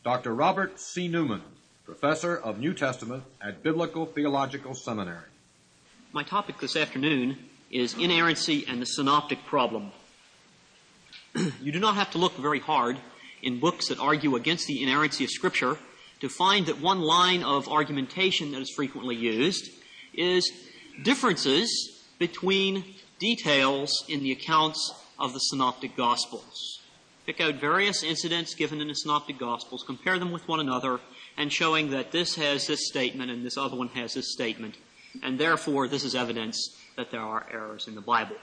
Dr. Robert C. Newman, Professor of New Testament at Biblical Theological Seminary. My topic this afternoon is inerrancy and the synoptic problem. You do not have to look very hard in books that argue against the inerrancy of Scripture to find that one line of argumentation that is frequently used is differences between details in the accounts of the Synoptic Gospels. Pick out various incidents given in the Synoptic Gospels, compare them with one another, and showing that this has this statement and this other one has this statement, and therefore this is evidence that there are errors in the Bible.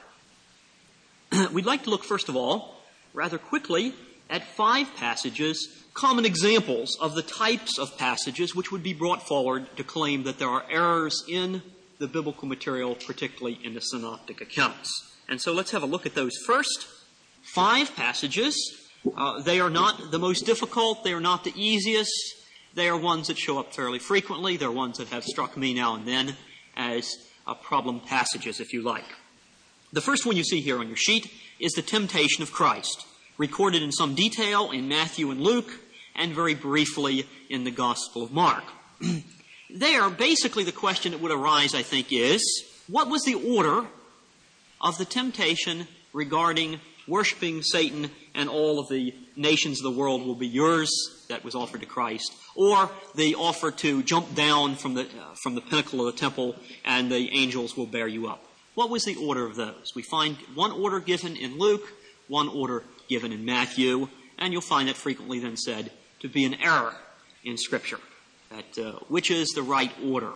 We'd like to look, first of all, rather quickly at 5 passages, common examples of the types of passages which would be brought forward to claim that there are errors in the biblical material, particularly in the synoptic accounts. And so let's have a look at those first. 5 passages. They are not the most difficult. They are not the easiest. They are ones that show up fairly frequently. They're ones that have struck me now and then as problem passages, if you like. The first one you see here on your sheet is the temptation of Christ, recorded in some detail in Matthew and Luke, and very briefly in the Gospel of Mark. There, basically the question that would arise, I think, is, what was the order of the temptation regarding worshiping Satan and all of the nations of the world will be yours that was offered to Christ, or the offer to jump down from the pinnacle of the temple and the angels will bear you up? What was the order of those? We find one order given in Luke, one order given in Matthew, and you'll find that frequently then said to be an error in Scripture, that which is the right order.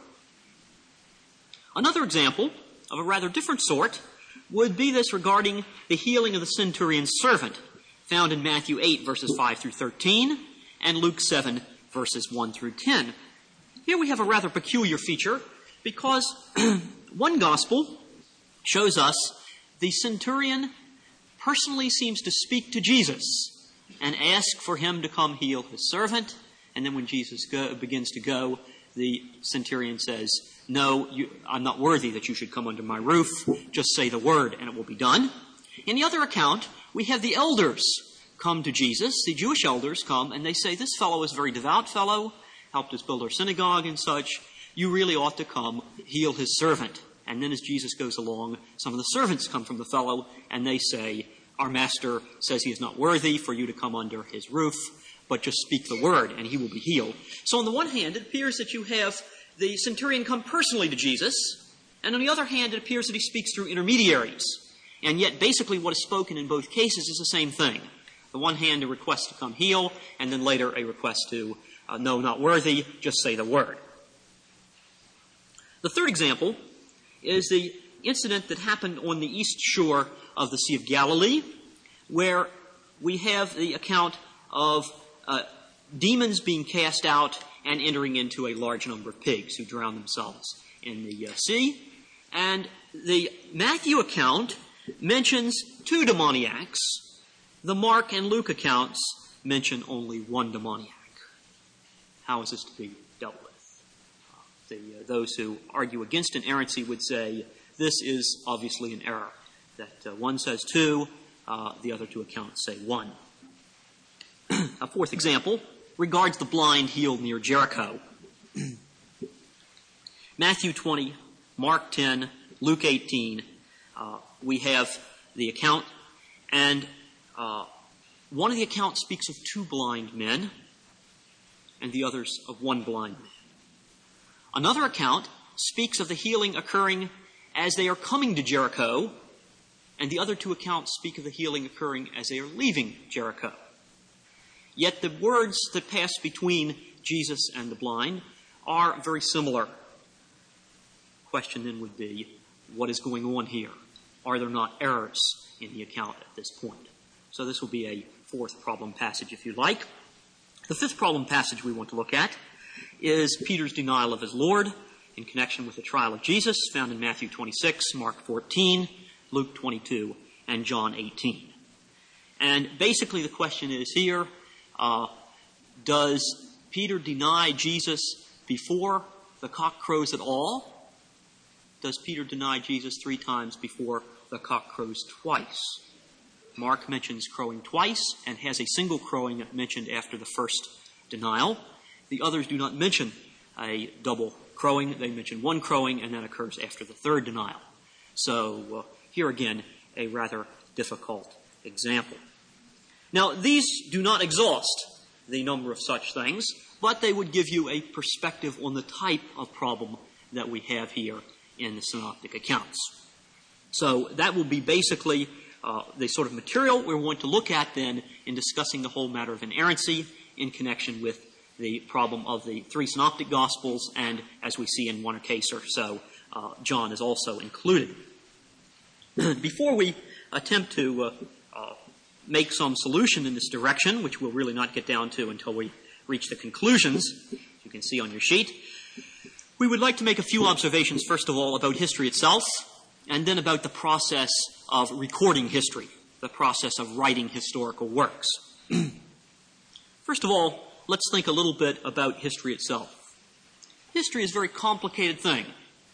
Another example of a rather different sort would be this regarding the healing of the centurion's servant, found in Matthew 8, verses 5 through 13, and Luke 7, verses 1 through 10. Here we have a rather peculiar feature, because one gospel shows us the centurion personally seems to speak to Jesus and ask for him to come heal his servant, and then when Jesus begins to go, the centurion says, "No, I'm not worthy that you should come under my roof. Just say the word and it will be done." In the other account, we have the elders come to Jesus. The Jewish elders come and they say, "This fellow is a very devout fellow, helped us build our synagogue and such. You really ought to come heal his servant." And then as Jesus goes along, some of the servants come from the fellow and they say, "Our master says he is not worthy for you to come under his roof, but just speak the word and he will be healed." So on the one hand, it appears that you have the centurion come personally to Jesus, and on the other hand, it appears that he speaks through intermediaries. And yet, basically, what is spoken in both cases is the same thing. On the one hand, a request to come heal, and then later a request to, "No, not worthy, just say the word." The third example is the incident that happened on the east shore of the Sea of Galilee, where we have the account of demons being cast out and entering into a large number of pigs who drown themselves in the sea. And the Matthew account mentions 2 demoniacs. The Mark and Luke accounts mention only 1 demoniac. How is this to be dealt with? Those who argue against inerrancy would say this is obviously an error, that one says 2, the other 2 accounts say 1. A fourth example regards the blind healed near Jericho. Matthew 20, Mark 10, Luke 18, we have the account, and one of the accounts speaks of 2 blind men, and the others of 1 blind man. Another account speaks of the healing occurring as they are coming to Jericho, and the other 2 accounts speak of the healing occurring as they are leaving Jericho. Yet the words that pass between Jesus and the blind are very similar. The question then would be, what is going on here? Are there not errors in the account at this point? So this will be a 4th problem passage, if you like. The 5th problem passage we want to look at is Peter's denial of his Lord in connection with the trial of Jesus, found in Matthew 26, Mark 14, Luke 22, and John 18. And basically the question is here, does Peter deny Jesus before the cock crows at all? Does Peter deny Jesus 3 times before the cock crows twice? Mark mentions crowing twice and has a single crowing mentioned after the first denial. The others do not mention a double crowing. They mention one crowing, and that occurs after the third denial. So here again, a rather difficult example. Now, these do not exhaust the number of such things, but they would give you a perspective on the type of problem that we have here in the synoptic accounts. So that will be basically the sort of material we're going to look at then in discussing the whole matter of inerrancy in connection with the problem of the three synoptic gospels, and as we see in one case or so, John is also included. Before we attempt to make some solution in this direction, which we'll really not get down to until we reach the conclusions, you can see on your sheet, we would like to make a few observations, first of all, about history itself, and then about the process of recording history, the process of writing historical works. First of all, let's think a little bit about history itself. History is a very complicated thing.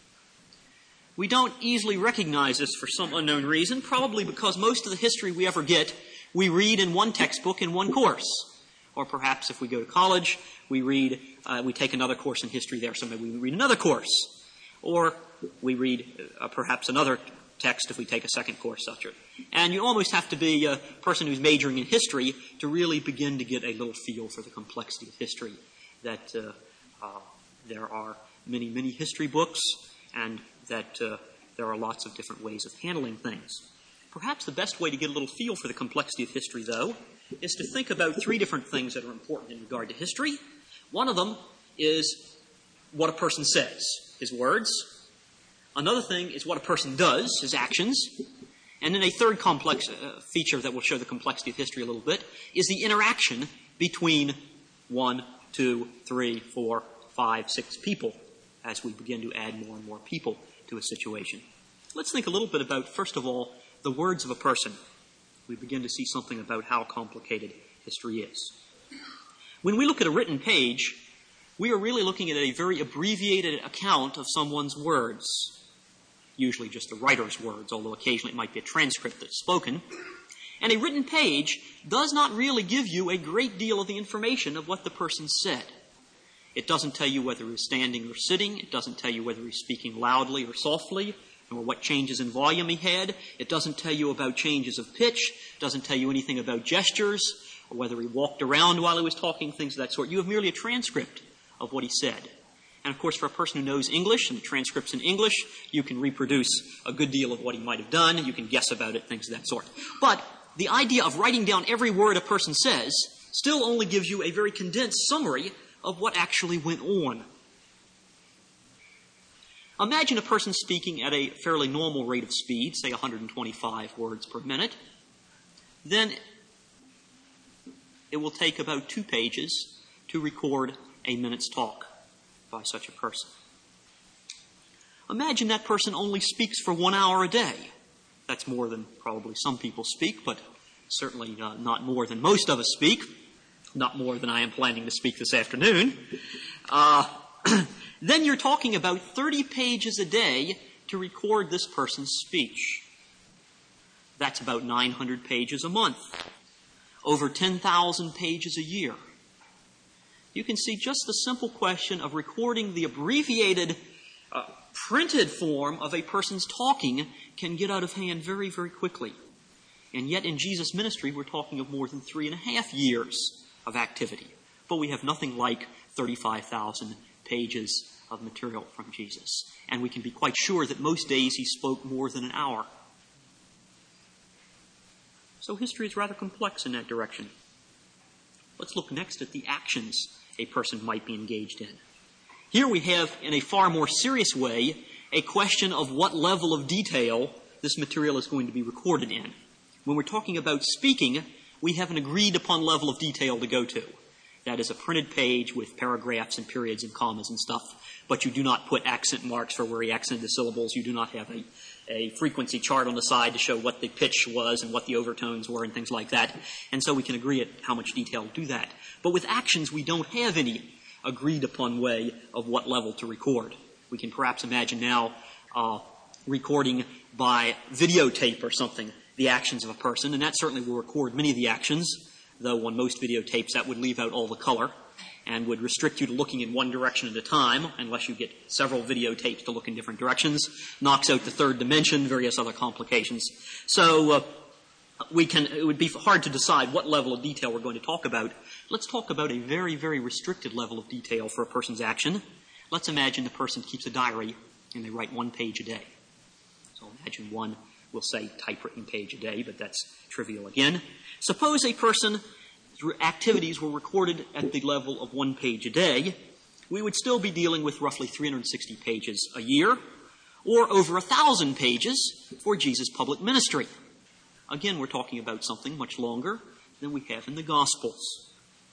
We don't easily recognize this for some unknown reason, probably because most of the history we ever get, we read in one textbook in one course. Or perhaps if we go to college, we take another course in history there, so maybe we read another course. Or we read perhaps another text if we take a second course such. And you almost have to be a person who's majoring in history to really begin to get a little feel for the complexity of history, that there are many, many history books, and that there are lots of different ways of handling things. Perhaps the best way to get a little feel for the complexity of history, though, is to think about three different things that are important in regard to history. One of them is what a person says, his words. Another thing is what a person does, his actions. And then a third complex feature that will show the complexity of history a little bit is the interaction between 1, 2, 3, 4, 5, 6 people as we begin to add more and more people to a situation. Let's think a little bit about, first of all, the words of a person. We begin to see something about how complicated history is. When we look at a written page, we are really looking at a very abbreviated account of someone's words. Usually just the writer's words, although occasionally it might be a transcript that's spoken. And a written page does not really give you a great deal of the information of what the person said. It doesn't tell you whether he's standing or sitting. It doesn't tell you whether he's speaking loudly or softly, or what changes in volume he had. It doesn't tell you about changes of pitch. It doesn't tell you anything about gestures, or whether he walked around while he was talking, things of that sort. You have merely a transcript of what he said. And of course, for a person who knows English, and the transcript's in English, you can reproduce a good deal of what he might have done. You can guess about it, things of that sort. But the idea of writing down every word a person says still only gives you a very condensed summary of what actually went on. Imagine a person speaking at a fairly normal rate of speed, say 125 words per minute. Then it will take about 2 pages to record a minute's talk by such a person. Imagine that person only speaks for 1 hour a day. That's more than probably some people speak, but certainly not more than most of us speak. Not more than I am planning to speak this afternoon. Then you're talking about 30 pages a day to record this person's speech. That's about 900 pages a month. Over 10,000 pages a year. You can see just the simple question of recording the abbreviated printed form of a person's talking can get out of hand very, very quickly. And yet in Jesus' ministry, we're talking of more than 3.5 years of activity. But we have nothing like 35,000 pages of material from Jesus. And we can be quite sure that most days he spoke more than an hour. So history is rather complex in that direction. Let's look next at the actions a person might be engaged in. Here we have, in a far more serious way, a question of what level of detail this material is going to be recorded in. When we're talking about speaking, we have an agreed upon level of detail to go to. That is a printed page with paragraphs and periods and commas and stuff. But you do not put accent marks for where he accented the syllables. You do not have a frequency chart on the side to show what the pitch was and what the overtones were and things like that. And so we can agree at how much detail to do that. But with actions, we don't have any agreed upon way of what level to record. We can perhaps imagine now recording by videotape or something the actions of a person, and that certainly will record many of the actions, though on most videotapes that would leave out all the color. and would restrict you to looking in one direction at a time unless you get several videotapes to look in different directions, knocks out the third dimension, various other complications. So it would be hard to decide what level of detail we're going to talk about. Let's talk about a very, very restricted level of detail for a person's action. Let's imagine the person keeps a diary and they write 1 page a day. So imagine one, we'll say typewritten page a day, but that's trivial again. Suppose a person's activities were recorded at the level of 1 page a day. We would still be dealing with roughly 360 pages a year, or over 1,000 pages for Jesus' public ministry. Again, we're talking about something much longer than we have in the Gospels.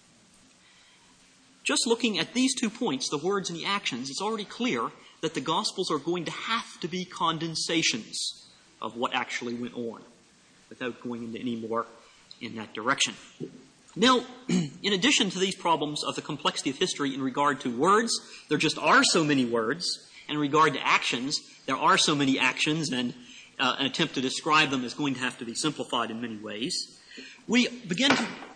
Just looking at these 2 points, the words and the actions, it's already clear that the Gospels are going to have to be condensations of what actually went on, without going into any more in that direction. Now, in addition to these problems of the complexity of history in regard to words, there just are so many words, and in regard to actions, there are so many actions, and an attempt to describe them is going to have to be simplified in many ways. We begin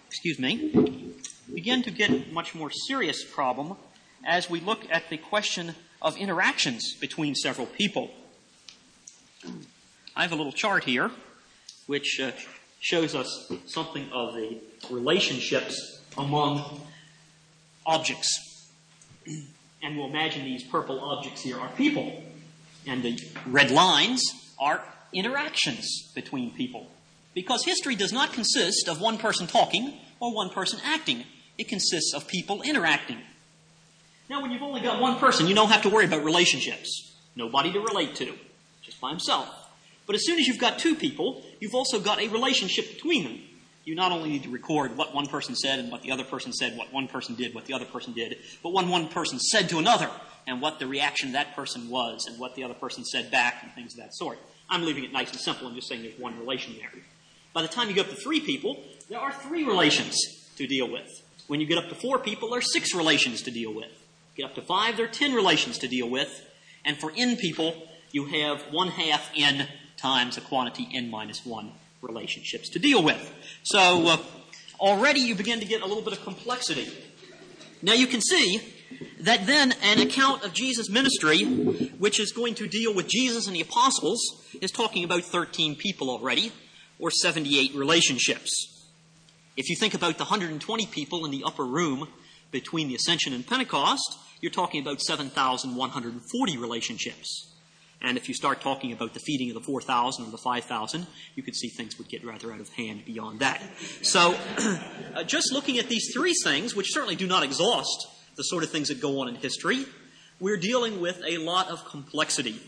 to get a much more serious problem as we look at the question of interactions between several people. I have a little chart here which shows us something of the relationships among objects. And we'll imagine these purple objects here are people. And the red lines are interactions between people. Because history does not consist of one person talking or one person acting. It consists of people interacting. Now, when you've only got one person, you don't have to worry about relationships. Nobody to relate to, just by himself. But as soon as you've got 2 people, you've also got a relationship between them. You not only need to record what one person said and what the other person said, what one person did, what the other person did, but what one person said to another and what the reaction of that person was and what the other person said back and things of that sort. I'm leaving it nice and simple and just saying there's one relation there. By the time you get up to 3 people, there are 3 relations to deal with. When you get up to 4 people, there are 6 relations to deal with. Get up to 5, there are 10 relations to deal with. And for n people, you have 1/2 n times a quantity n minus 1 relationships to deal with. So already you begin to get a little bit of complexity. Now you can see that then an account of Jesus' ministry, which is going to deal with Jesus and the apostles, is talking about 13 people already, or 78 relationships. If you think about the 120 people in the upper room between the Ascension and Pentecost, you're talking about 7,140 relationships. And if you start talking about the feeding of the 4,000 or the 5,000, you could see things would get rather out of hand beyond that. So just looking at these 3 things, which certainly do not exhaust the sort of things that go on in history, we're dealing with a lot of complexity.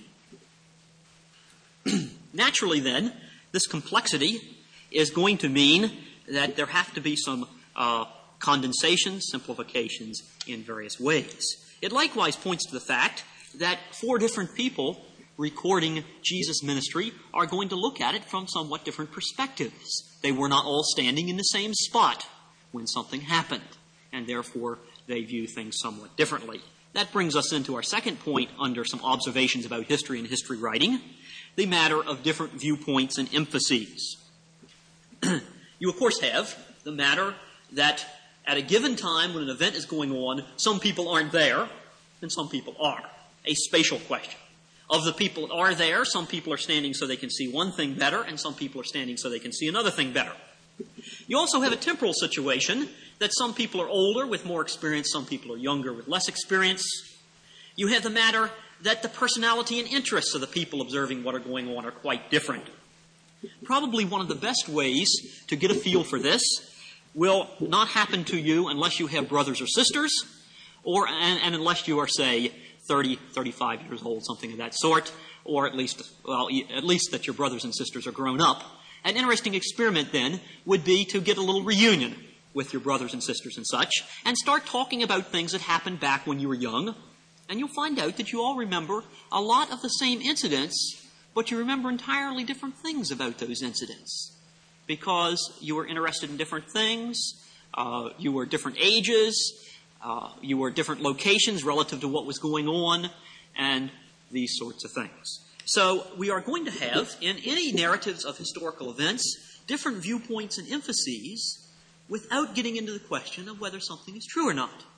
Naturally, then, this complexity is going to mean that there have to be some condensations, simplifications in various ways. It likewise points to the fact that 4 different people recording Jesus' ministry are going to look at it from somewhat different perspectives. They were not all standing in the same spot when something happened, and therefore they view things somewhat differently. That brings us into our second point under some observations about history and history writing, the matter of different viewpoints and emphases. You, of course, have the matter that at a given time when an event is going on, some people aren't there and some people are. A spatial question. Of the people that are there, some people are standing so they can see one thing better, and some people are standing so they can see another thing better. You also have a temporal situation that some people are older with more experience, some people are younger with less experience. You have the matter that the personality and interests of the people observing what are going on are quite different. Probably one of the best ways to get a feel for this will not happen to you unless you have brothers or sisters, and unless you are, say, 30, 35 years old, something of that sort, or at least that your brothers and sisters are grown up. An interesting experiment, then, would be to get a little reunion with your brothers and sisters and such, and start talking about things that happened back when you were young, and you'll find out that you all remember a lot of the same incidents, but you remember entirely different things about those incidents, because you were interested in different things, you were different ages, you were different locations relative to what was going on, and these sorts of things. So we are going to have, in any narratives of historical events, different viewpoints and emphases without getting into the question of whether something is true or not.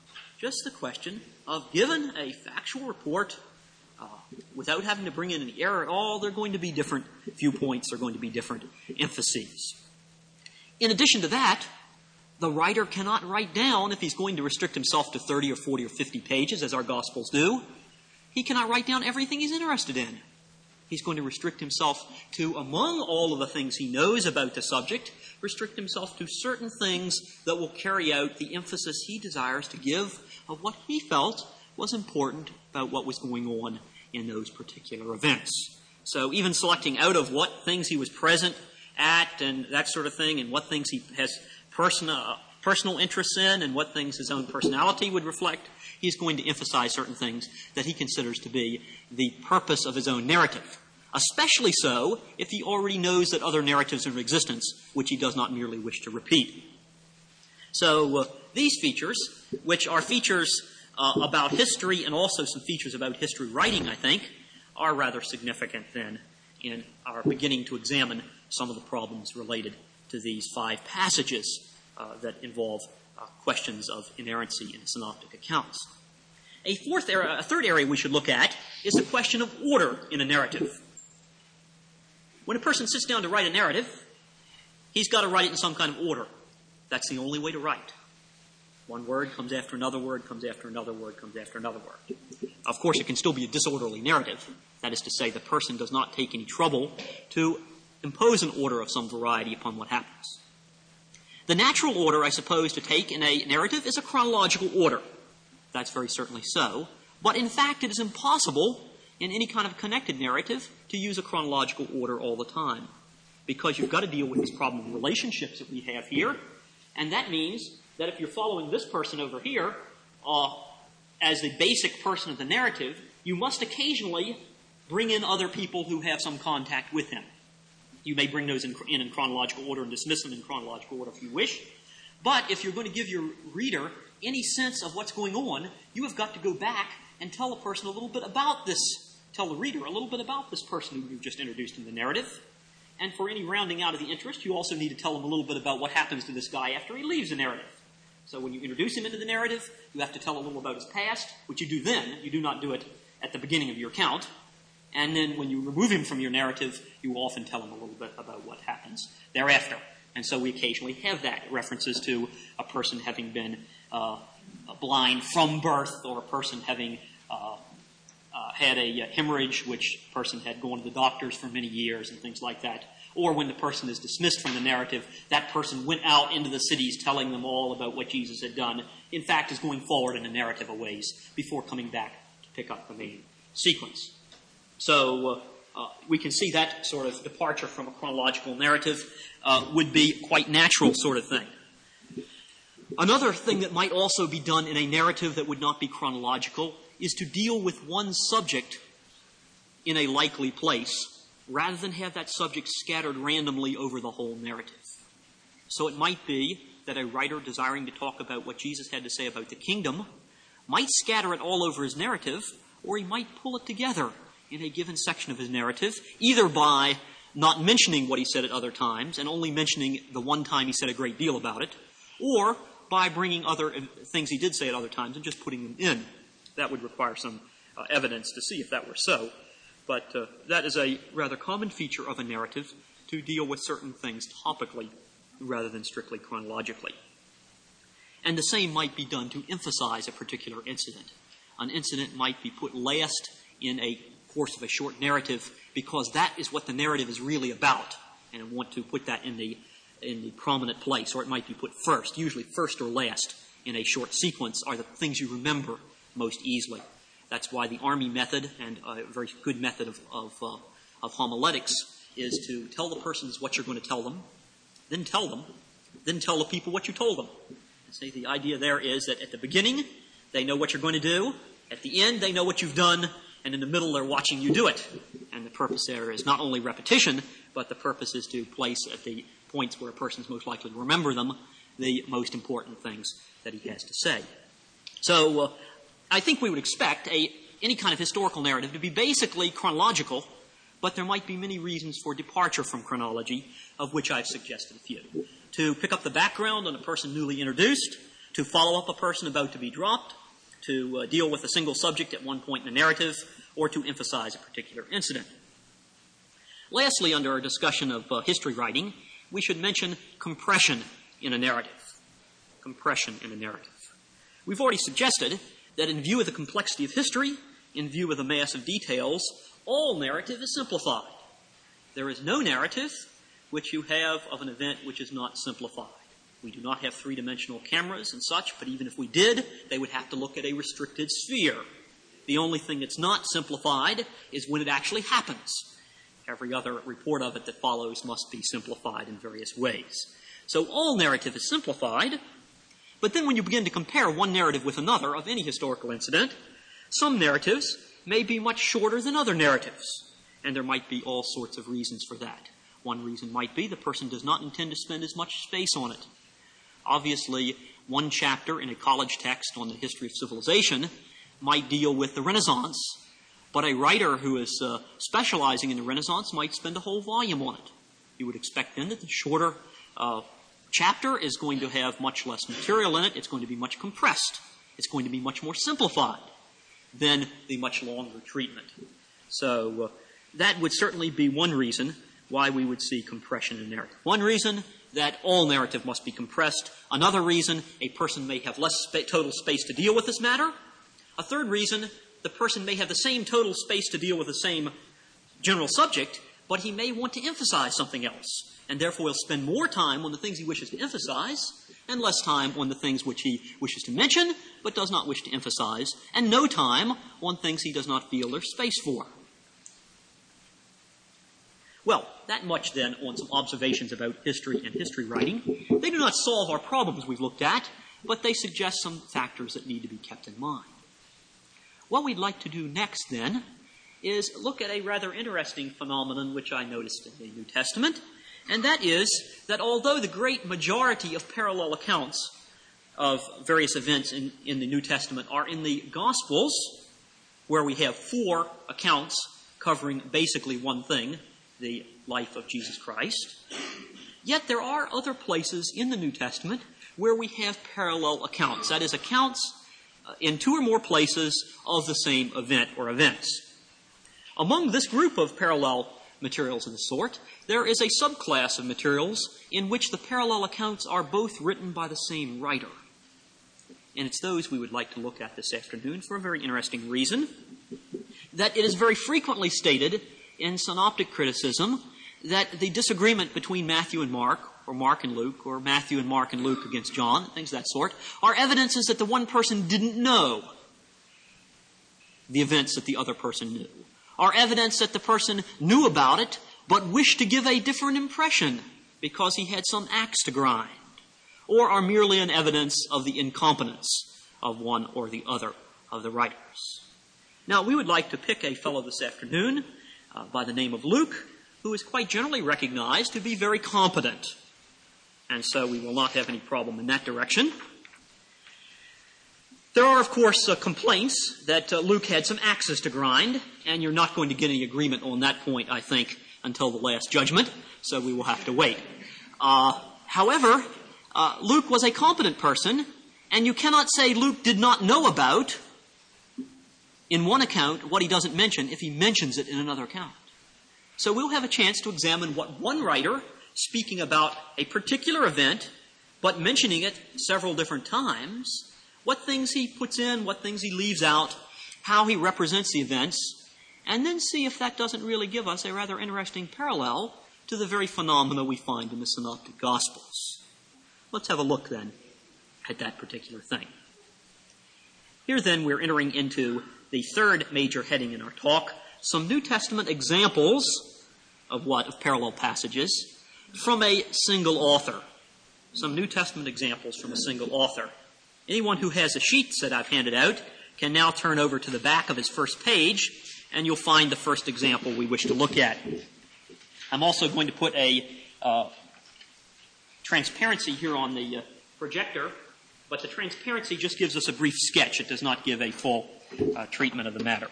just the question of, given a factual report, without having to bring in any error at all, there are going to be different viewpoints, there are going to be different emphases. In addition to that, the writer cannot write down, if he's going to restrict himself to 30 or 40 or 50 pages, as our Gospels do, he cannot write down everything he's interested in. He's going to restrict himself to, among all of the things he knows about the subject, restrict himself to certain things that will carry out the emphasis he desires to give of what he felt was important about what was going on in those particular events. So even selecting out of what things he was present at and that sort of thing, and what things he has personal interests in and what things his own personality would reflect, he's going to emphasize certain things that he considers to be the purpose of his own narrative. Especially so if he already knows that other narratives are in existence, which he does not merely wish to repeat. So these features, which are features about history and also some features about history writing, I think, are rather significant then in our beginning to examine some of the problems related to these 5 passages that involve questions of inerrancy in synoptic accounts. A third area we should look at is the question of order in a narrative. When a person sits down to write a narrative, he's got to write it in some kind of order. That's the only way to write. One word comes after another word, comes after another word, comes after another word. Of course, it can still be a disorderly narrative. That is to say, the person does not take any trouble to impose an order of some variety upon what happens. The natural order, I suppose, to take in a narrative is a chronological order. That's very certainly so. But in fact, it is impossible in any kind of connected narrative to use a chronological order all the time, because you've got to deal with this problem of relationships that we have here, and that means that if you're following this person over here as the basic person of the narrative, you must occasionally bring in other people who have some contact with him. You may bring those in chronological order and dismiss them in chronological order if you wish, but if you're going to give your reader any sense of what's going on, you have got to go back and tell the person a little bit about this, tell the reader a little bit about this person who you've just introduced in the narrative. And for any rounding out of the interest, you also need to tell them a little bit about what happens to this guy after he leaves the narrative. So when you introduce him into the narrative, you have to tell a little about his past, which you do then. You do not do it at the beginning of your account. And then when you remove him from your narrative, you often tell him a little bit about what happens thereafter. And so we occasionally have that, references to a person having been blind from birth, or a person having had a hemorrhage, which person had gone to the doctors for many years and things like that. Or when the person is dismissed from the narrative, that person went out into the cities telling them all about what Jesus had done. In fact, is going forward in the narrative a ways before coming back to pick up the main sequence. So we can see that sort of departure from a chronological narrative would be quite natural sort of thing. Another thing that might also be done in a narrative that would not be chronological is to deal with one subject in a likely place, rather than have that subject scattered randomly over the whole narrative. So it might be that a writer desiring to talk about what Jesus had to say about the kingdom might scatter it all over his narrative, or he might pull it together in a given section of his narrative, either by not mentioning what he said at other times and only mentioning the one time he said a great deal about it, or by bringing other things he did say at other times and just putting them in. That would require some evidence to see if that were so. But that is a rather common feature of a narrative, to deal with certain things topically rather than strictly chronologically. And the same might be done to emphasize a particular incident. An incident might be put last in a course of a short narrative because that is what the narrative is really about, and I want to put that in the prominent place. Or it might be put first. Usually first or last in a short sequence are the things you remember most easily. That's why the Army method, and a very good method of homiletics, is to tell the persons what you're going to tell them, then tell the people what you told them. And say the idea there is that at the beginning, they know what you're going to do. At the end, they know what you've done. And in the middle, they're watching you do it. And the purpose there is not only repetition, but the purpose is to place at the points where a person is most likely to remember them the most important things that he has to say. So I think we would expect any kind of historical narrative to be basically chronological, but there might be many reasons for departure from chronology, of which I've suggested a few. To pick up the background on a person newly introduced, to follow up a person about to be dropped, to deal with a single subject at one point in the narrative or to emphasize a particular incident. Lastly, under our discussion of history writing, we should mention compression in a narrative. Compression in a narrative. We've already suggested that in view of the complexity of history, in view of the mass of details, all narrative is simplified. There is no narrative which you have of an event which is not simplified. We do not have three-dimensional cameras and such, but even if we did, they would have to look at a restricted sphere. The only thing that's not simplified is when it actually happens. Every other report of it that follows must be simplified in various ways. So all narrative is simplified, but then when you begin to compare one narrative with another of any historical incident, some narratives may be much shorter than other narratives, and there might be all sorts of reasons for that. One reason might be the person does not intend to spend as much space on it. Obviously, one chapter in a college text on the history of civilization might deal with the Renaissance, but a writer who is specializing in the Renaissance might spend a whole volume on it. You would expect then that the shorter chapter is going to have much less material in it. It's going to be much compressed. It's going to be much more simplified than the much longer treatment. So that would certainly be one reason why we would see compression in narrative. One reason, that all narrative must be compressed. Another reason, a person may have less total space to deal with this matter. A third reason, the person may have the same total space to deal with the same general subject, but he may want to emphasize something else, and therefore he'll spend more time on the things he wishes to emphasize and less time on the things which he wishes to mention but does not wish to emphasize, and no time on things he does not feel there's space for. Well, that much then on some observations about history and history writing. They do not solve our problems we've looked at, but they suggest some factors that need to be kept in mind. What we'd like to do next, then, is look at a rather interesting phenomenon which I noticed in the New Testament, and that is that although the great majority of parallel accounts of various events in the New Testament are in the Gospels, where we have 4 accounts covering basically one thing, the life of Jesus Christ, yet there are other places in the New Testament where we have parallel accounts. That is, accounts in 2 or more places of the same event or events. Among this group of parallel materials of the sort, there is a subclass of materials in which the parallel accounts are both written by the same writer. And it's those we would like to look at this afternoon for a very interesting reason, that it is very frequently stated in synoptic criticism that the disagreement between Matthew and Mark, or Mark and Luke, or Matthew and Mark and Luke against John, things of that sort, are evidences that the one person didn't know the events that the other person knew, are evidence that the person knew about it but wished to give a different impression because he had some axe to grind, or are merely an evidence of the incompetence of one or the other of the writers. Now, we would like to pick a fellow this afternoon by the name of Luke, who is quite generally recognized to be very competent. And so we will not have any problem in that direction. There are, of course, complaints that Luke had some axes to grind, and you're not going to get any agreement on that point, I think, until the Last Judgment, so we will have to wait. However, Luke was a competent person, and you cannot say Luke did not know about, in one account, what he doesn't mention if he mentions it in another account. So we'll have a chance to examine what one writer, speaking about a particular event, but mentioning it several different times, what things he puts in, what things he leaves out, how he represents the events, and then see if that doesn't really give us a rather interesting parallel to the very phenomena we find in the Synoptic Gospels. Let's have a look, then, at that particular thing. Here, then, we're entering into the third major heading in our talk, some New Testament examples of parallel passages from a single author. Some New Testament examples from a single author. Anyone who has the sheets that I've handed out can now turn over to the back of his first page, and you'll find the first example we wish to look at. I'm also going to put a transparency here on the projector, but the transparency just gives us a brief sketch. It does not give a full treatment of the matter.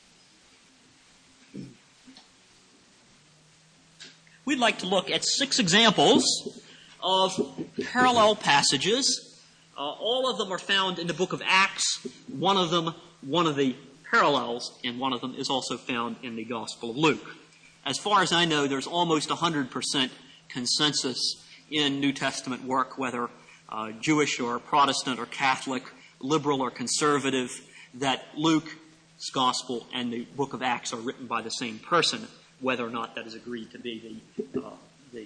We'd like to look at 6 examples of parallel passages All of them are found in the book of Acts. One of the parallels, and one of them is also found in the Gospel of Luke. As far as I know, there's almost 100% consensus in New Testament work, whether Jewish or Protestant or Catholic, liberal or conservative, that Luke's Gospel and the book of Acts are written by the same person, whether or not that is agreed to be the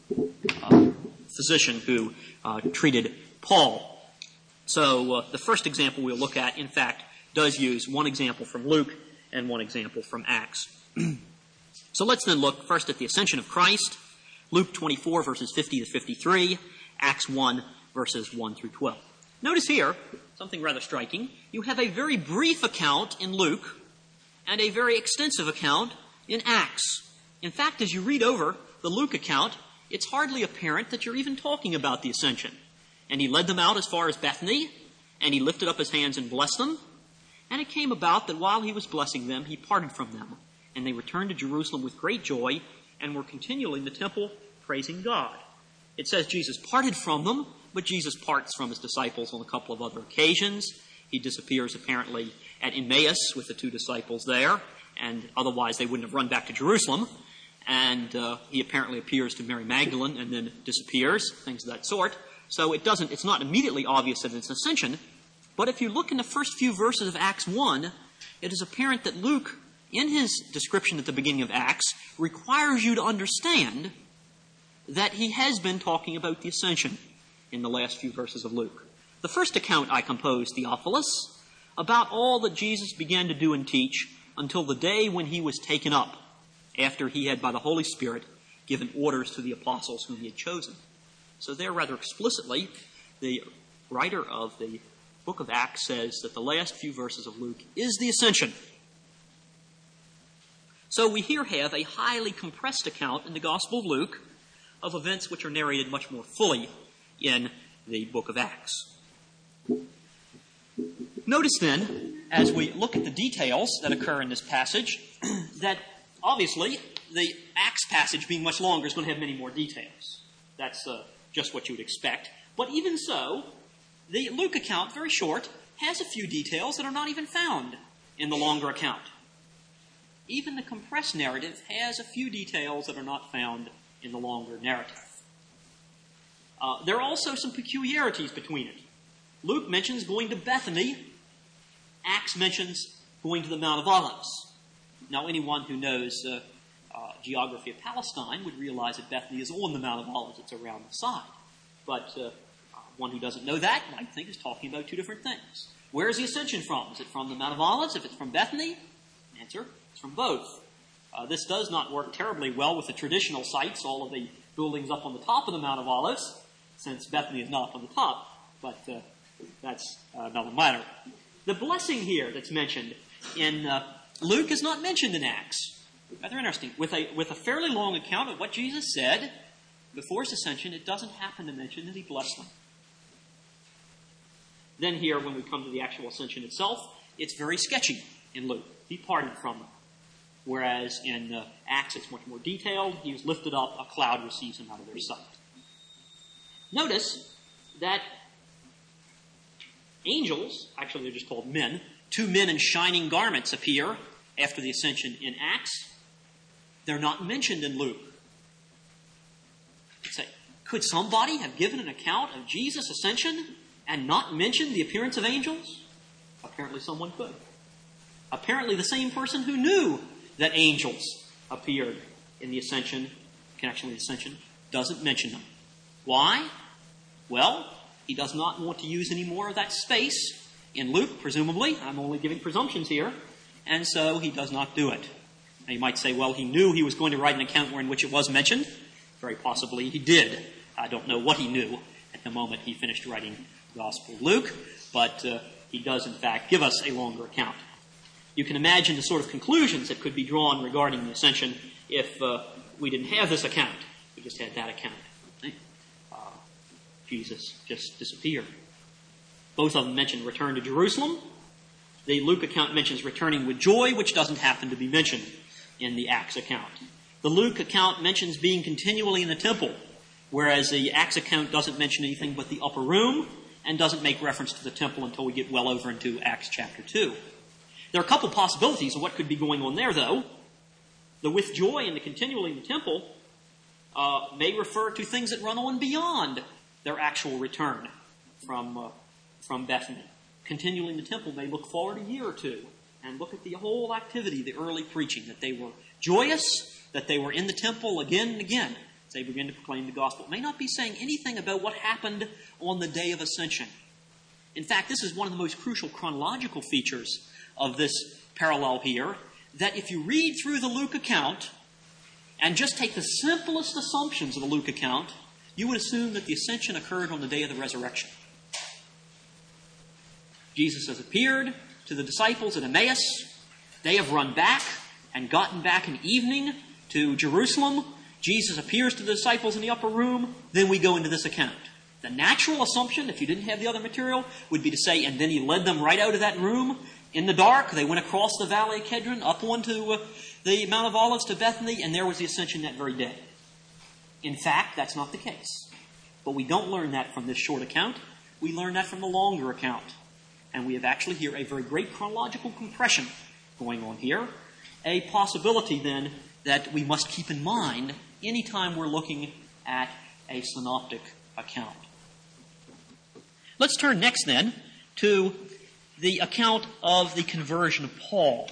physician who treated Paul. So the first example we'll look at, in fact, does use one example from Luke and one example from Acts. So let's then look first at the ascension of Christ, Luke 24, verses 50 to 53, Acts 1, verses 1 through 12. Notice here, something rather striking. You have a very brief account in Luke and a very extensive account in Acts. In fact, as you read over the Luke account, it's hardly apparent that you're even talking about the ascension. And he led them out as far as Bethany, and he lifted up his hands and blessed them. And it came about that while he was blessing them, he parted from them. And they returned to Jerusalem with great joy and were continually in the temple praising God. It says Jesus parted from them, but Jesus parts from his disciples on a couple of other occasions. He disappears apparently at Emmaus with the two disciples there, and otherwise they wouldn't have run back to Jerusalem. And he apparently appears to Mary Magdalene and then disappears, things of that sort. So it's not immediately obvious that it's ascension. But if you look in the first few verses of Acts 1, it is apparent that Luke, in his description at the beginning of Acts, requires you to understand that he has been talking about the ascension in the last few verses of Luke. The first account I composed, Theophilus, about all that Jesus began to do and teach until the day when he was taken up, after he had, by the Holy Spirit, given orders to the apostles whom he had chosen. So there, rather explicitly, the writer of the book of Acts says that the last few verses of Luke is the ascension. So we here have a highly compressed account in the Gospel of Luke of events which are narrated much more fully in the book of Acts. Notice then, as we look at the details that occur in this passage, that obviously the Acts passage, being much longer, is going to have many more details. That's just what you would expect. But even so, the Luke account, very short, has a few details that are not even found in the longer account. Even the compressed narrative has a few details that are not found in the longer narrative. There are also some peculiarities between it. Luke mentions going to Bethany. Acts mentions going to the Mount of Olives. Now, anyone who knows geography of Palestine would realize that Bethany is on the Mount of Olives. It's around the side. But one who doesn't know that might think it's talking about two different things. Where is the ascension from? Is it from the Mount of Olives? If it's from Bethany, answer, it's from both. This does not work terribly well with the traditional sites, all of the buildings up on the top of the Mount of Olives, since Bethany is not on the top. But that's another matter. The blessing here that's mentioned in Luke is not mentioned in Acts. Rather interesting. With a fairly long account of what Jesus said before his ascension, it doesn't happen to mention that he blessed them. Then here, when we come to the actual ascension itself, it's very sketchy in Luke. He parted from them. Whereas in Acts, it's much more detailed. He was lifted up, a cloud receives him out of their sight. Notice that angels, actually they're just called men, two men in shining garments appear after the ascension in Acts. They're not mentioned in Luke. You'd say, could somebody have given an account of Jesus' ascension and not mentioned the appearance of angels? Apparently someone could. Apparently the same person who knew that angels appeared in the ascension, connection with the ascension, doesn't mention them. Why? Well, he does not want to use any more of that space in Luke, presumably. I'm only giving presumptions here. And so he does not do it. Now you might say, well, he knew he was going to write an account in which it was mentioned. Very possibly he did. I don't know what he knew at the moment he finished writing the Gospel of Luke, but he does in fact give us a longer account. You can imagine the sort of conclusions that could be drawn regarding the ascension if we didn't have this account. We just had that account. Jesus just disappeared. Both of them mention return to Jerusalem. The Luke account mentions returning with joy, which doesn't happen to be mentioned in the Acts account. The Luke account mentions being continually in the temple, whereas the Acts account doesn't mention anything but the upper room, and doesn't make reference to the temple until we get well over into Acts chapter 2. There are a couple possibilities of what could be going on there, though. The with joy and the continually in the temple may refer to things that run on beyond their actual return from Bethany. Continually in the temple may look forward a year or two and look at the whole activity, the early preaching, that they were joyous, that they were in the temple again and again as they began to proclaim the gospel. It may not be saying anything about what happened on the day of Ascension. In fact, this is one of the most crucial chronological features of this parallel here, that if you read through the Luke account and just take the simplest assumptions of the Luke account, you would assume that the ascension occurred on the day of the resurrection. Jesus has appeared to the disciples at Emmaus. They have run back and gotten back in evening to Jerusalem. Jesus appears to the disciples in the upper room. Then we go into this account. The natural assumption, if you didn't have the other material, would be to say, and then he led them right out of that room in the dark. They went across the valley of Kedron, up onto the Mount of Olives to Bethany, and there was the ascension that very day. In fact, that's not the case. But we don't learn that from this short account. We learn that from the longer account. And we have actually here a very great chronological compression going on here. A possibility, then, that we must keep in mind anytime we're looking at a synoptic account. Let's turn next, then, to the account of the conversion of Paul.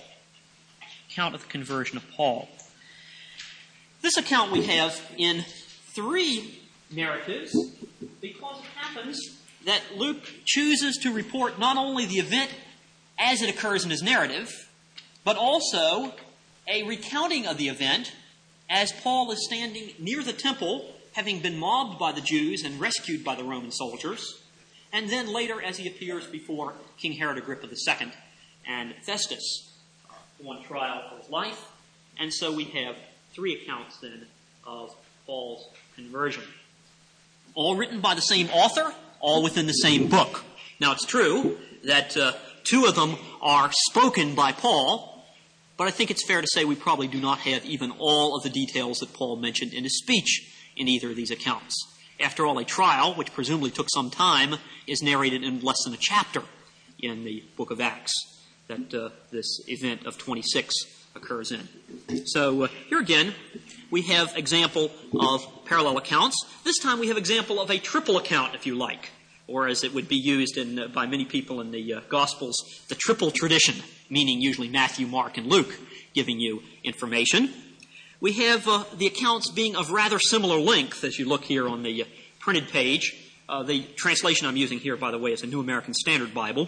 This account we have in 3 narratives because it happens that Luke chooses to report not only the event as it occurs in his narrative, but also a recounting of the event as Paul is standing near the temple, having been mobbed by the Jews and rescued by the Roman soldiers, and then later as he appears before King Herod Agrippa II and Festus on trial for his life. And so we have 3 accounts then of Paul's conversion. All written by the same author, all within the same book. Now it's true that 2 of them are spoken by Paul, but I think it's fair to say we probably do not have even all of the details that Paul mentioned in his speech in either of these accounts. After all, a trial, which presumably took some time, is narrated in less than a chapter in the book of Acts that this event of 26 occurs in. So here again, we have example of parallel accounts. This time we have example of a triple account, if you like, or as it would be used by many people in the Gospels, the triple tradition, meaning usually Matthew, Mark, and Luke, giving you information. We have the accounts being of rather similar length, as you look here on the printed page. The translation I'm using here, by the way, is a New American Standard Bible.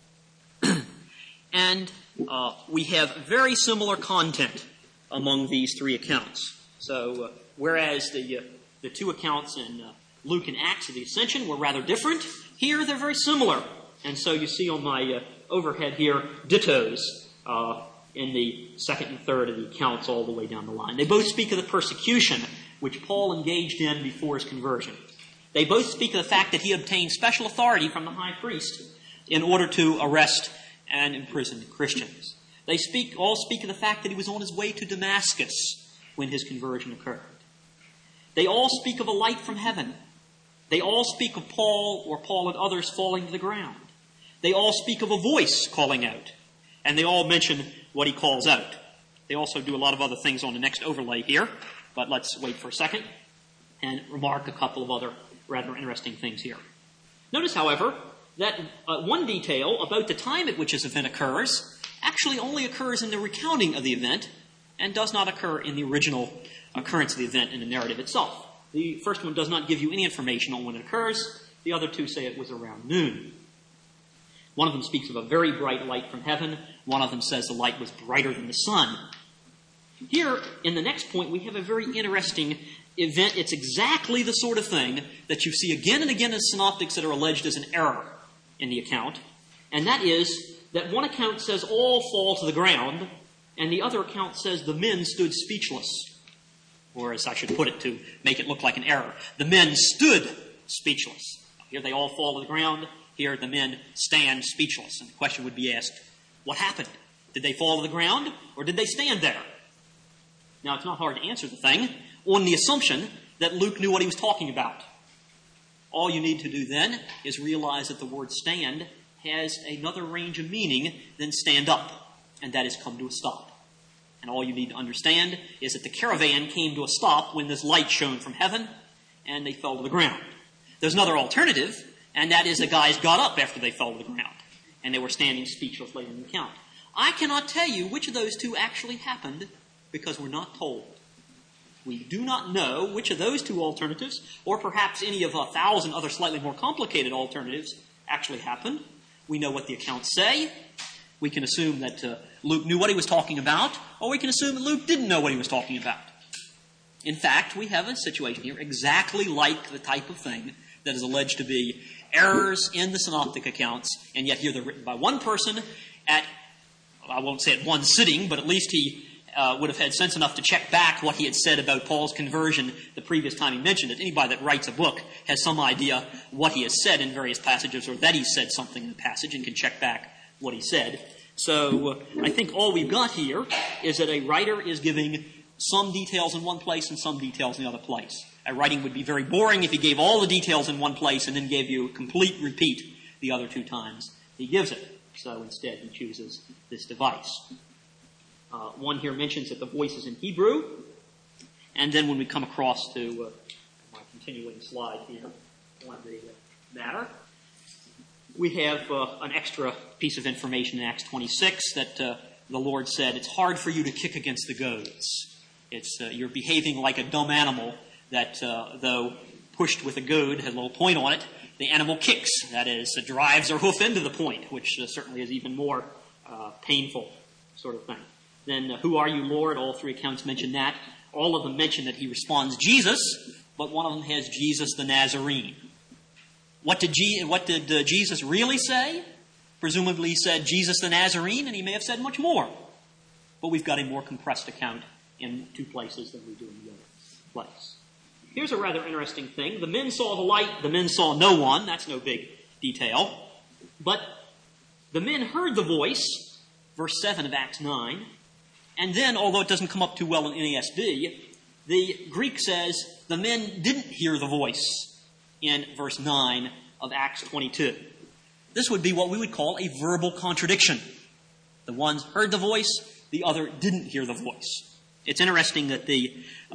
And we have very similar content among these 3 accounts. So whereas the 2 accounts in Luke and Acts of the Ascension were rather different, here they're very similar. And so you see on my overhead here, dittos in the 2nd and 3rd of the accounts all the way down the line. They both speak of the persecution which Paul engaged in before his conversion. They both speak of the fact that he obtained special authority from the high priest in order to arrest and imprison Christians. They all speak of the fact that he was on his way to Damascus when his conversion occurred. They all speak of a light from heaven. They all speak of Paul or Paul and others falling to the ground. They all speak of a voice calling out. And they all mention what he calls out. They also do a lot of other things on the next overlay here, but let's wait for a second and remark a couple of other rather interesting things here. Notice, however, that one detail about the time at which this event occurs actually only occurs in the recounting of the event and does not occur in the original occurrence of the event in the narrative itself. The first one does not give you any information on when it occurs. The other 2 say it was around noon. One of them speaks of a very bright light from heaven. One of them says the light was brighter than the sun. Here, in the next point, we have a very interesting event. It's exactly the sort of thing that you see again and again in synoptics that are alleged as an error in the account. And that is that one account says all fall to the ground, and the other account says the men stood speechless. Or as I should put it to make it look like an error, the men stood speechless. Here they all fall to the ground. Here the men stand speechless. And the question would be asked, what happened? Did they fall to the ground, or did they stand there? Now, it's not hard to answer the thing on the assumption that Luke knew what he was talking about. All you need to do then is realize that the word stand has another range of meaning than stand up, and that is come to a stop. And all you need to understand is that the caravan came to a stop when this light shone from heaven, and they fell to the ground. There's another alternative, and that is the guys got up after they fell to the ground, and they were standing speechless later in the account. I cannot tell you which of those two actually happened because we're not told. We do not know which of those two alternatives, or perhaps any of 1,000 other slightly more complicated alternatives, actually happened. We know what the accounts say. We can assume that Luke knew what he was talking about, or we can assume that Luke didn't know what he was talking about. In fact, we have a situation here exactly like the type of thing that is alleged to be errors in the synoptic accounts, and yet here they're written by one person at, I won't say at one sitting, but at least he would have had sense enough to check back what he had said about Paul's conversion the previous time he mentioned it. Anybody that writes a book has some idea what he has said in various passages, or that he said something in the passage, and can check back what he said. So I think all we've got here is that a writer is giving some details in one place and some details in the other place. A writing would be very boring if he gave all the details in one place and then gave you a complete repeat the other two times he gives it. So instead he chooses this device. One here mentions that the voice is in Hebrew. And then when we come across to my continuing slide here on the matter, we have an extra piece of information in Acts 26 that the Lord said, it's hard for you to kick against the goads. It's you're behaving like a dumb animal that, though pushed with a goad, has a little point on it, the animal kicks. That is, drives her hoof into the point, which certainly is even more painful sort of thing. Then, who are you, Lord? All three accounts mention that. All of them mention that he responds, Jesus, but one of them has Jesus the Nazarene. What did Jesus really say? Presumably he said Jesus the Nazarene, and he may have said much more. But we've got a more compressed account in two places than we do in the other place. Here's a rather interesting thing. The men saw the light, the men saw no one. That's no big detail. But the men heard the voice, verse 7 of Acts 9. And then, although it doesn't come up too well in NASB, the Greek says the men didn't hear the voice in verse 9 of Acts 22. This would be what we would call a verbal contradiction. The ones heard the voice, the other didn't hear the voice. It's interesting that the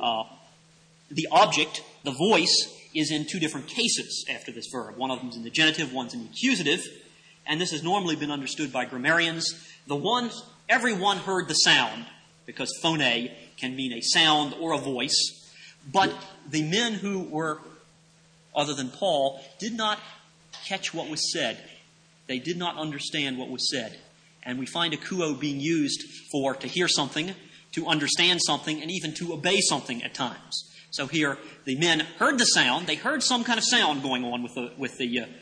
object, the voice, is in two different cases after this verb. One of them is in the genitive, one's in the accusative. And this has normally been understood by grammarians. Everyone heard the sound, because phone can mean a sound or a voice. But the men who were, other than Paul, did not catch what was said. They did not understand what was said. And we find akuo being used to hear something, to understand something, and even to obey something at times. So here, the men heard the sound. They heard some kind of sound going on with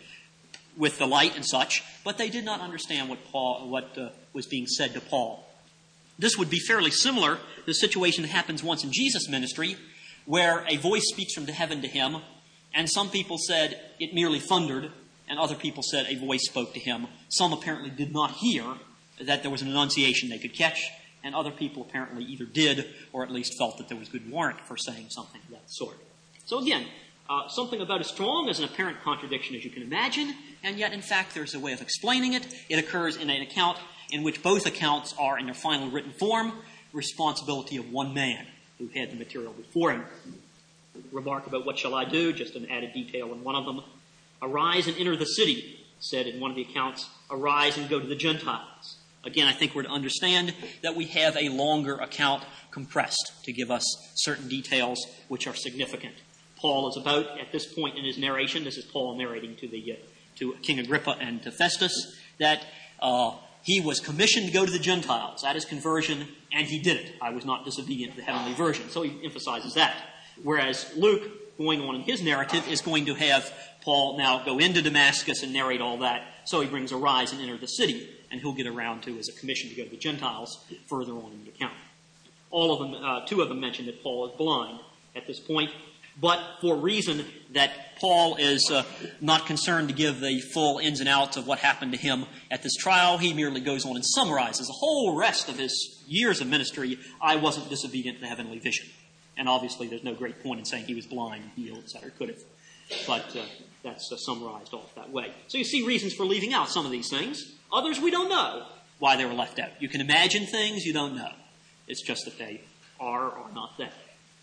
the light and such, but they did not understand what was being said to Paul. This would be fairly similar to the situation that happens once in Jesus' ministry, where a voice speaks from heaven to him, and some people said it merely thundered, and other people said a voice spoke to him. Some apparently did not hear that there was an annunciation they could catch, and other people apparently either did or at least felt that there was good warrant for saying something of that sort. So again, something about as strong as an apparent contradiction as you can imagine, and yet in fact there's a way of explaining it. It occurs in an account in which both accounts are in their final written form, responsibility of one man who had the material before him. Remark about what shall I do, just an added detail in one of them. Arise and enter the city, said in one of the accounts, arise and go to the Gentiles. Again, I think we're to understand that we have a longer account compressed to give us certain details which are significant. Paul is about, at this point in his narration, this is Paul narrating to King Agrippa and to Festus, that he was commissioned to go to the Gentiles at his conversion, and he did it. I was not disobedient to the heavenly version. So he emphasizes that. Whereas Luke, going on in his narrative, is going to have Paul now go into Damascus and narrate all that. So he brings arise and enter the city, and he'll get around to as a commission to go to the Gentiles further on in the account. All of them, two of them mention that Paul is blind at this point, but for reason that Paul is not concerned to give the full ins and outs of what happened to him at this trial. He merely goes on and summarizes the whole rest of his years of ministry. I wasn't disobedient to the heavenly vision. And obviously there's no great point in saying he was blind, healed, etc. Could have. But that's summarized off that way. So you see reasons for leaving out some of these things. Others we don't know why they were left out. You can imagine things you don't know. It's just that they are or not there.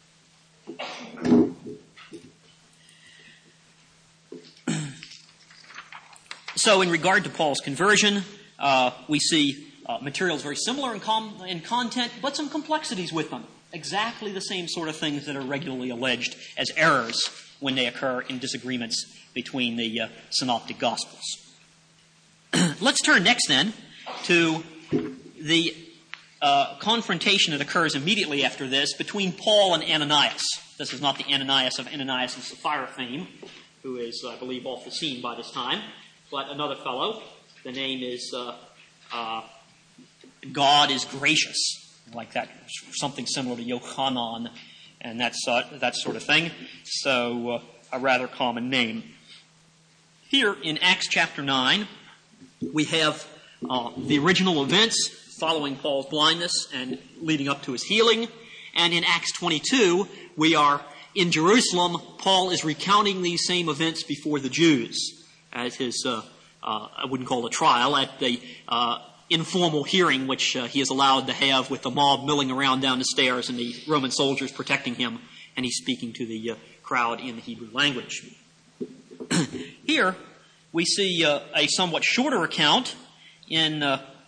So in regard to Paul's conversion, we see materials very similar in content, but some complexities with them. Exactly the same sort of things that are regularly alleged as errors when they occur in disagreements between the synoptic gospels. Let's turn next then to the confrontation that occurs immediately after this between Paul and Ananias. This is not the Ananias of Ananias and Sapphira fame, who is, I believe, off the scene by this time, but another fellow. The name is God is Gracious, like that, something similar to Yochanan and that sort of thing. So a rather common name. Here in Acts chapter 9, we have the original events following Paul's blindness and leading up to his healing. And in Acts 22, we are in Jerusalem. Paul is recounting these same events before the Jews at his, I wouldn't call it a trial, at the informal hearing which he is allowed to have with the mob milling around down the stairs and the Roman soldiers protecting him, and he's speaking to the crowd in the Hebrew language. Here, we see a somewhat shorter account in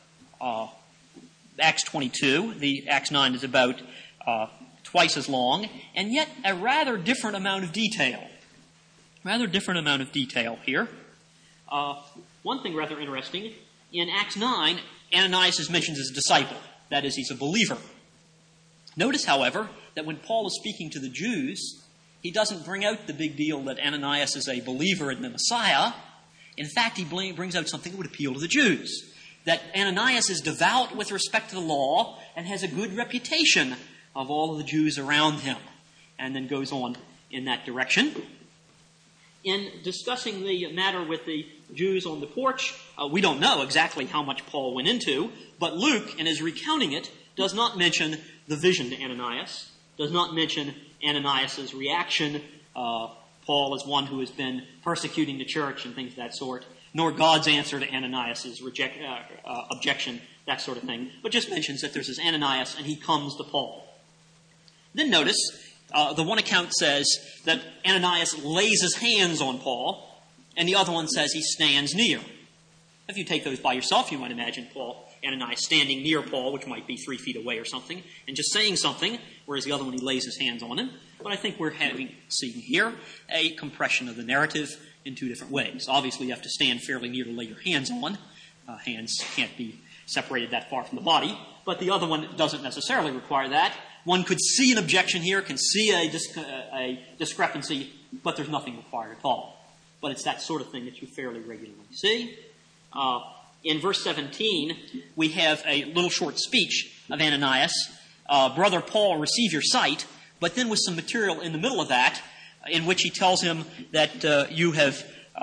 Acts 22. The Acts 9 is about twice as long, and yet a rather different amount of detail. Rather different amount of detail here. One thing rather interesting, in Acts 9, Ananias is mentioned as a disciple. That is, he's a believer. Notice, however, that when Paul is speaking to the Jews, he doesn't bring out the big deal that Ananias is a believer in the Messiah. In fact, he brings out something that would appeal to the Jews. That Ananias is devout with respect to the law and has a good reputation of all of the Jews around him. And then goes on in that direction. In discussing the matter with the Jews on the porch, we don't know exactly how much Paul went into, but Luke, in his recounting it, does not mention the vision to Ananias, does not mention Ananias' reaction. Paul is one who has been persecuting the church and things of that sort, nor God's answer to Ananias' objection, that sort of thing, but just mentions that there's this Ananias and he comes to Paul. Then notice, the one account says that Ananias lays his hands on Paul, and the other one says he stands near. If you take those by yourself, you might imagine Ananias standing near Paul, which might be 3 feet away or something, and just saying something, whereas the other one he lays his hands on him. But I think we're seeing here a compression of the narrative in 2 different ways. Obviously, you have to stand fairly near to lay your hands on. Hands can't be separated that far from the body, but the other one doesn't necessarily require that. One could see an objection here, can see a discrepancy, but there's nothing required at all. But it's that sort of thing that you fairly regularly see. In verse 17, we have a little short speech of Ananias. Brother Paul, receive your sight, but then with some material in the middle of that, in which he tells him that you have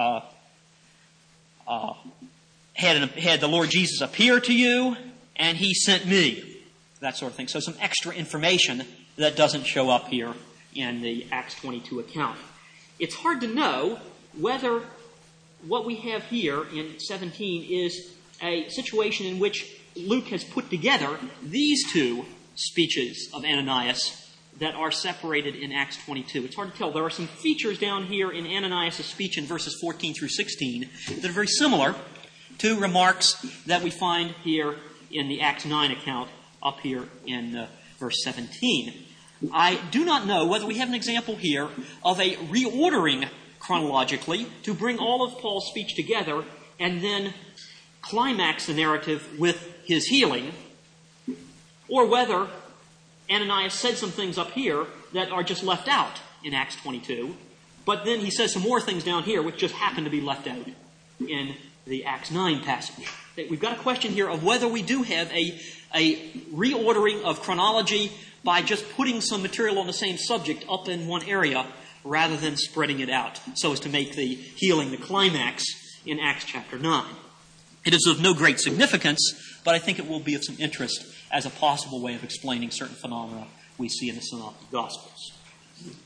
had the Lord Jesus appear to you, and he sent me. That sort of thing. So some extra information that doesn't show up here in the Acts 22 account. It's hard to know whether what we have here in 17 is a situation in which Luke has put together these 2 speeches of Ananias that are separated in Acts 22. It's hard to tell. There are some features down here in Ananias' speech in verses 14 through 16 that are very similar to remarks that we find here in the Acts 9 account up here in verse 17. I do not know whether we have an example here of a reordering chronologically to bring all of Paul's speech together and then climax the narrative with his healing, or whether Ananias said some things up here that are just left out in Acts 22, but then he says some more things down here which just happen to be left out in the Acts 9 passage. We've got a question here of whether we do have a reordering of chronology by just putting some material on the same subject up in one area rather than spreading it out so as to make the healing the climax in Acts chapter 9. It is of no great significance, but I think it will be of some interest as a possible way of explaining certain phenomena we see in the Synoptic Gospels.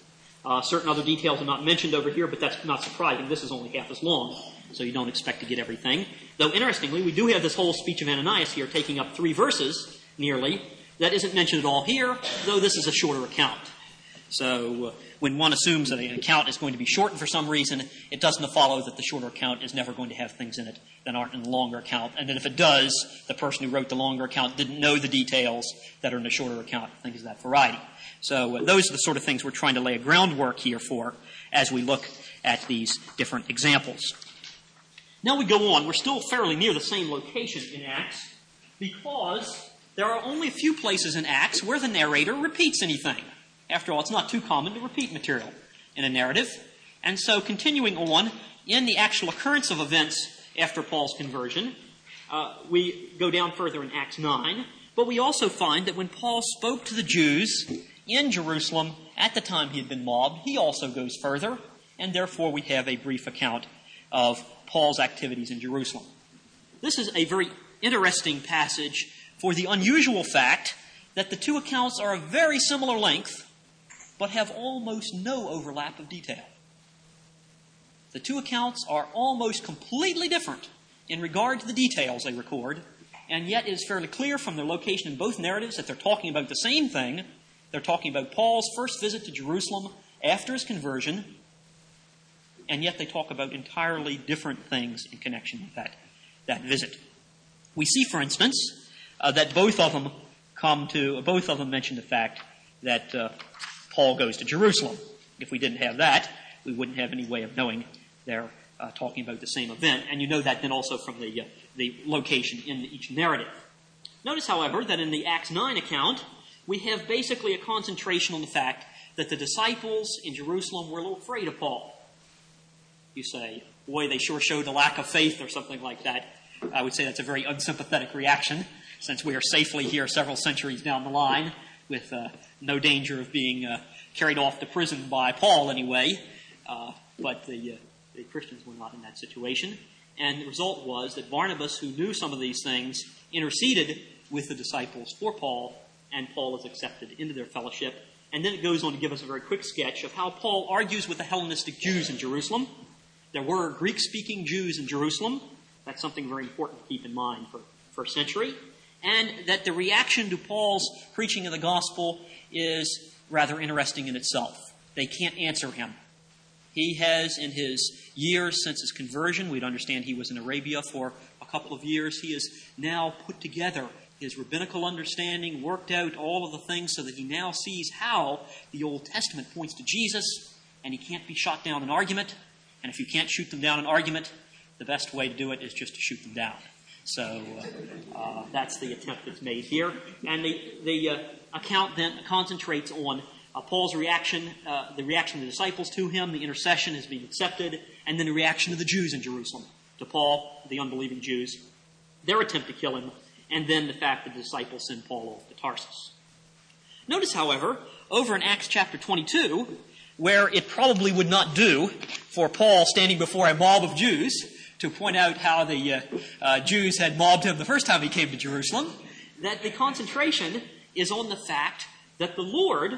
Certain other details are not mentioned over here, but that's not surprising. This is only half as long, so you don't expect to get everything. Though, interestingly, we do have this whole speech of Ananias here taking up 3 verses, nearly. That isn't mentioned at all here, though this is a shorter account. So when one assumes that an account is going to be shortened for some reason, it doesn't follow that the shorter account is never going to have things in it that aren't in the longer account. And that if it does, the person who wrote the longer account didn't know the details that are in the shorter account, things of that variety. So those are the sort of things we're trying to lay a groundwork here for as we look at these different examples. Now we go on. We're still fairly near the same location in Acts because there are only a few places in Acts where the narrator repeats anything. After all, it's not too common to repeat material in a narrative. And so continuing on, in the actual occurrence of events after Paul's conversion, we go down further in Acts 9, but we also find that when Paul spoke to the Jews in Jerusalem at the time he had been mobbed, he also goes further, and therefore we have a brief account of Paul's activities in Jerusalem. This is a very interesting passage for the unusual fact that the 2 accounts are of very similar length, but have almost no overlap of detail. The 2 accounts are almost completely different in regard to the details they record, and yet it is fairly clear from their location in both narratives that they're talking about the same thing. They're talking about Paul's first visit to Jerusalem after his conversion, and yet they talk about entirely different things in connection with that visit. We see, for instance, that both of them mention the fact that Paul goes to Jerusalem. If we didn't have that, we wouldn't have any way of knowing they're talking about the same event. And you know that then also from the location in each narrative. Notice, however, that in the Acts 9 account, we have basically a concentration on the fact that the disciples in Jerusalem were a little afraid of Paul. You say, boy, they sure showed a lack of faith or something like that. I would say that's a very unsympathetic reaction, since we are safely here several centuries down the line with no danger of being carried off to prison by Paul anyway. But the Christians were not in that situation. And the result was that Barnabas, who knew some of these things, interceded with the disciples for Paul, and Paul is accepted into their fellowship. And then it goes on to give us a very quick sketch of how Paul argues with the Hellenistic Jews in Jerusalem. There were Greek-speaking Jews in Jerusalem. That's something very important to keep in mind for first century. And that the reaction to Paul's preaching of the gospel is rather interesting in itself. They can't answer him. He has, in his years since his conversion, we'd understand he was in Arabia for a couple of years, he has now put together his rabbinical understanding, worked out all of the things so that he now sees how the Old Testament points to Jesus, and he can't be shot down in argument. And if you can't shoot them down in argument, the best way to do it is just to shoot them down. So that's the attempt that's made here. And the account then concentrates on Paul's reaction, the reaction of the disciples to him, the intercession is being accepted, and then the reaction of the Jews in Jerusalem to Paul, the unbelieving Jews, their attempt to kill him, and then the fact that the disciples send Paul off to Tarsus. Notice, however, over in Acts chapter 22, where it probably would not do for Paul standing before a mob of Jews to point out how the Jews had mobbed him the first time he came to Jerusalem, that the concentration is on the fact that the Lord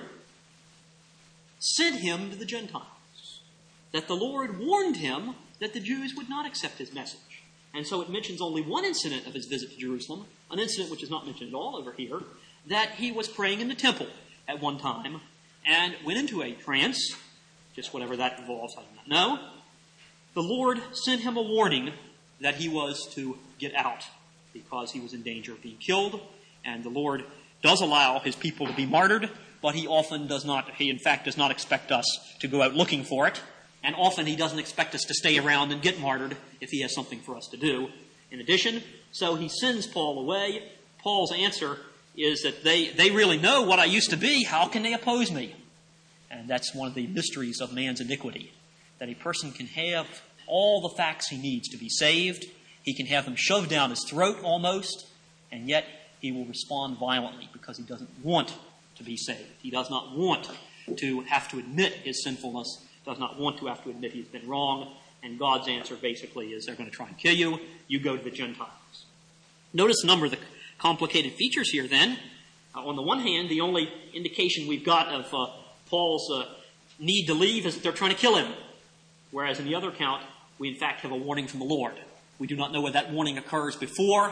sent him to the Gentiles, that the Lord warned him that the Jews would not accept his message. And so it mentions only one incident of his visit to Jerusalem, an incident which is not mentioned at all over here, that he was praying in the temple at one time and went into a trance, just whatever that involves, I do not know. The Lord sent him a warning that he was to get out because he was in danger of being killed, and the Lord does allow his people to be martyred, but he in fact does not expect us to go out looking for it, and often he doesn't expect us to stay around and get martyred if he has something for us to do. In addition, so he sends Paul away. Paul's answer is that they really know what I used to be. How can they oppose me? And that's one of the mysteries of man's iniquity, that a person can have all the facts he needs to be saved. He can have them shoved down his throat almost, and yet he will respond violently because he doesn't want to be saved. He does not want to have to admit his sinfulness, does not want to have to admit he's been wrong, and God's answer basically is they're going to try and kill you. You go to the Gentiles. Notice a number of the complicated features here then. On the one hand, the only indication we've got of Paul's need to leave is that they're trying to kill him. Whereas in the other account, we in fact have a warning from the Lord. We do not know whether that warning occurs before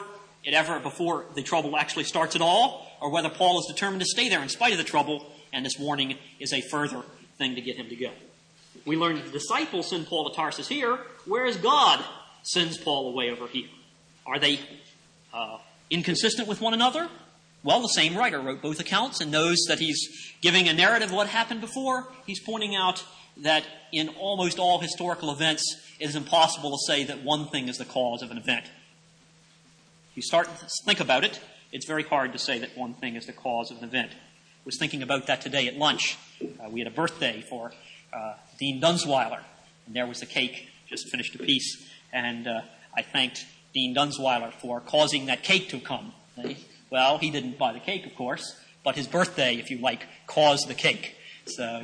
the trouble actually starts at all, or whether Paul is determined to stay there in spite of the trouble, and this warning is a further thing to get him to go. We learn that the disciples send Paul to Tarsus here, whereas God sends Paul away over here. Are they inconsistent with one another? Well, the same writer wrote both accounts and knows that he's giving a narrative of what happened before. He's pointing out that in almost all historical events, it is impossible to say that one thing is the cause of an event. If you start to think about it, it's very hard to say that one thing is the cause of an event. I was thinking about that today at lunch. We had a birthday for Dean Dunsweiler, and there was the cake, just finished a piece, and I thanked Dean Dunsweiler for causing that cake to come. Well, he didn't buy the cake, of course, but his birthday, if you like, caused the cake. So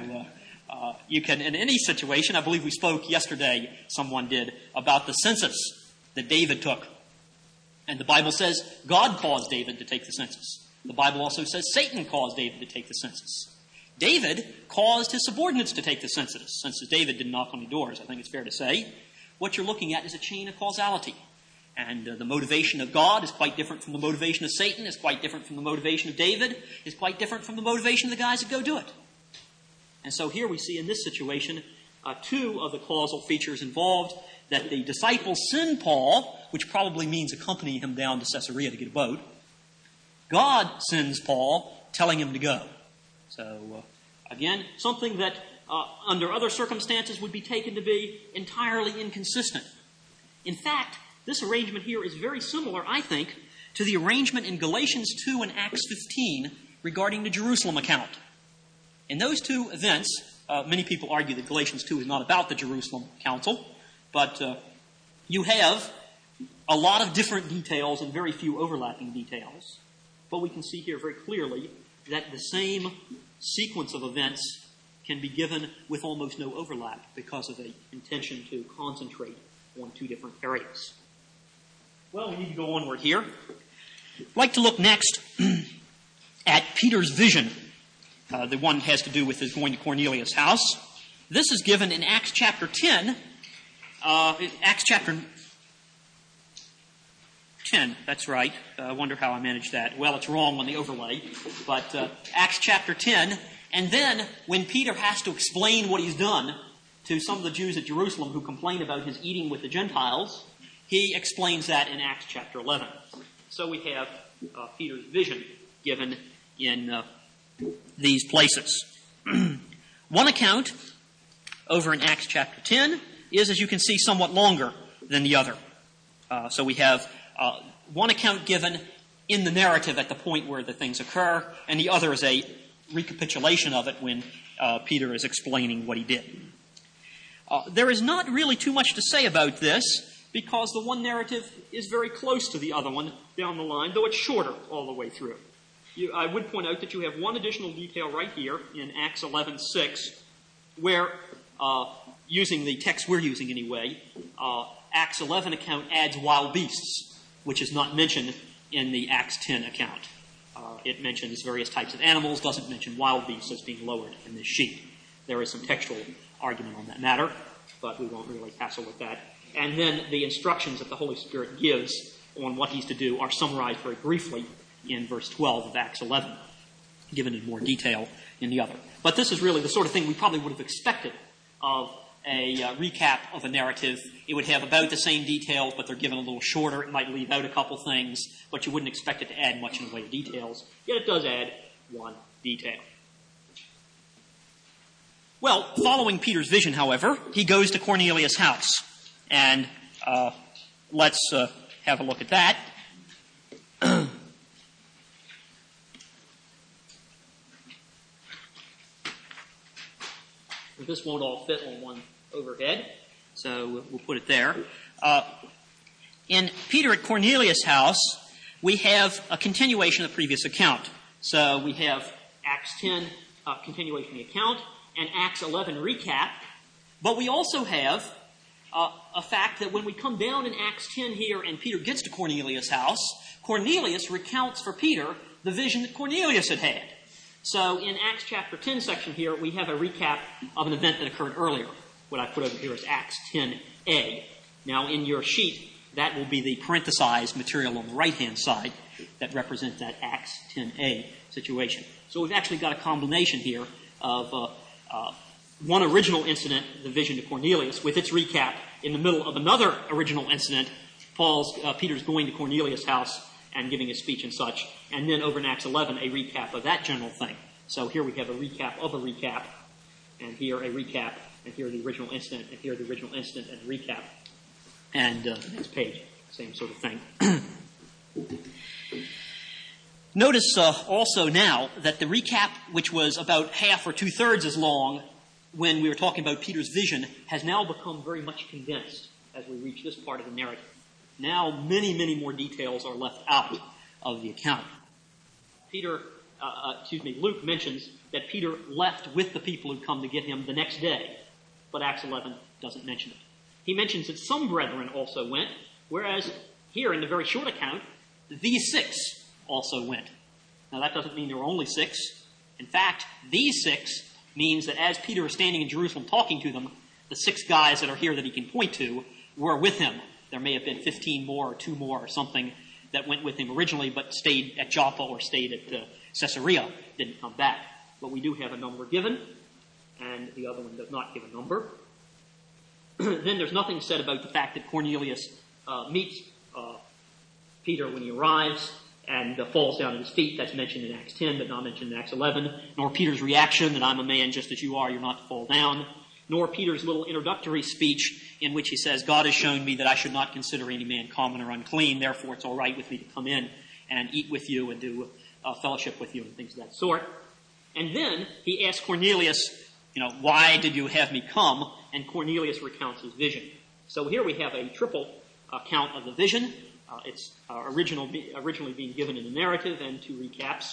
you can, in any situation, I believe we spoke yesterday, someone did, about the census that David took. And the Bible says God caused David to take the census. The Bible also says Satan caused David to take the census. David caused his subordinates to take the census. Since David didn't knock on the doors, I think it's fair to say. What you're looking at is a chain of causality. And the motivation of God is quite different from the motivation of Satan, is quite different from the motivation of David, is quite different from the motivation of the guys that go do it. And so here we see in this situation two of the causal features involved, that the disciples send Paul, which probably means accompany him down to Caesarea to get a boat. God sends Paul, telling him to go. So, again, something that under other circumstances would be taken to be entirely inconsistent. In fact, this arrangement here is very similar, I think, to the arrangement in Galatians 2 and Acts 15 regarding the Jerusalem account. In those two events, many people argue that Galatians 2 is not about the Jerusalem council, but you have a lot of different details and very few overlapping details. But we can see here very clearly that the same sequence of events can be given with almost no overlap because of an intention to concentrate on two different areas. Well, we need to go onward here. I'd like to look next at Peter's vision. The one has to do with his going to Cornelius' house. This is given in Acts chapter 10. Acts chapter 10, that's right. I wonder how I managed that. Well, it's wrong on the overlay. But Acts chapter 10. And then when Peter has to explain what he's done to some of the Jews at Jerusalem who complain about his eating with the Gentiles, he explains that in Acts chapter 11. So we have Peter's vision given in these places. One account over in Acts chapter 10 is, as you can see, somewhat longer than the other. So we have one account given in the narrative at the point where the things occur, and the other is a recapitulation of it when Peter is explaining what he did. There is not really too much to say about this, because the one narrative is very close to the other one down the line, though it's shorter all the way through. I would point out that you have one additional detail right here in Acts 11:6, where, using the text we're using anyway, Acts 11 account adds wild beasts, which is not mentioned in the Acts 10 account. It mentions various types of animals, doesn't mention wild beasts as being lowered in this sheet. There is some textual argument on that matter, but we won't really hassle with that. And then the instructions that the Holy Spirit gives on what he's to do are summarized very briefly in verse 12 of Acts 11, given in more detail in the other. But this is really the sort of thing we probably would have expected of a recap of a narrative. It would have about the same details, but they're given a little shorter. It might leave out a couple things, but you wouldn't expect it to add much in the way of details. Yet it does add one detail. Well, following Peter's vision, however, he goes to Cornelius' house. And let's have a look at that. This won't all fit on one overhead, so we'll put it there. In Peter at Cornelius' house, we have a continuation of the previous account. So we have Acts 10, continuation of the account, and Acts 11 recap. But we also have a fact that when we come down in Acts 10 here and Peter gets to Cornelius' house, Cornelius recounts for Peter the vision that Cornelius had had. So in Acts chapter 10 section here, we have a recap of an event that occurred earlier. What I put over here is Acts 10a. Now in your sheet, that will be the parenthesized material on the right-hand side that represents that Acts 10a situation. So we've actually got a combination here of one original incident, the vision to Cornelius, with its recap in the middle of another original incident, Peter's going to Cornelius' house and giving a speech and such, and then over in Acts 11, a recap of that general thing. So here we have a recap of a recap, and here a recap, and here the original incident, and here the original incident and recap. And the next page, same sort of thing. Notice also now that the recap, which was about half or two-thirds as long when we were talking about Peter's vision, has now become very much condensed as we reach this part of the narrative. Now many, many more details are left out of the account. Luke mentions that Peter left with the people who'd come to get him the next day, but Acts 11 doesn't mention it. He mentions that some brethren also went, whereas here in the very short account, these 6 also went. Now that doesn't mean there were only 6. In fact, these 6 means that as Peter is standing in Jerusalem talking to them, the 6 guys that are here that he can point to were with him. There may have been 15 more or 2 more or something that went with him originally but stayed at Joppa or stayed at Caesarea, didn't come back. But we do have a number given, and the other one does not give a number. Then there's nothing said about the fact that Cornelius meets Peter when he arrives and falls down at his feet. That's mentioned in Acts 10, but not mentioned in Acts 11. Nor Peter's reaction that I'm a man just as you are, you're not to fall down. Nor Peter's little introductory speech in which he says, God has shown me that I should not consider any man common or unclean, therefore it's all right with me to come in and eat with you and do fellowship with you and things of that sort. And then he asks Cornelius, why did you have me come? And Cornelius recounts his vision. So here we have a triple account of the vision. It's originally being given in the narrative and 2 recaps.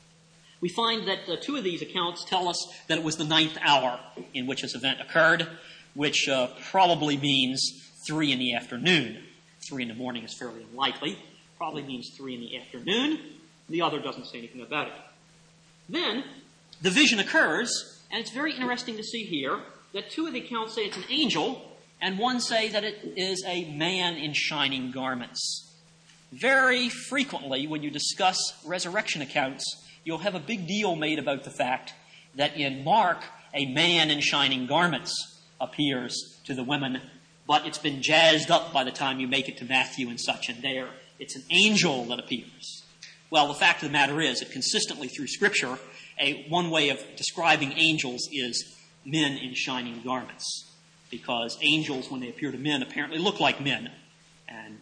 We find that 2 of these accounts tell us that it was the 9th hour in which this event occurred, which probably means 3 in the afternoon. 3 in the morning is fairly unlikely. Probably means 3 in the afternoon. The other doesn't say anything about it. Then the vision occurs, and it's very interesting to see here that 2 of the accounts say it's an angel, and one say that it is a man in shining garments. Very frequently, when you discuss resurrection accounts, you'll have a big deal made about the fact that in Mark, a man in shining garments appears to the women, but it's been jazzed up by the time you make it to Matthew and such, and there it's an angel that appears. Well, the fact of the matter is that consistently through Scripture, one way of describing angels is men in shining garments, because angels, when they appear to men, apparently look like men. And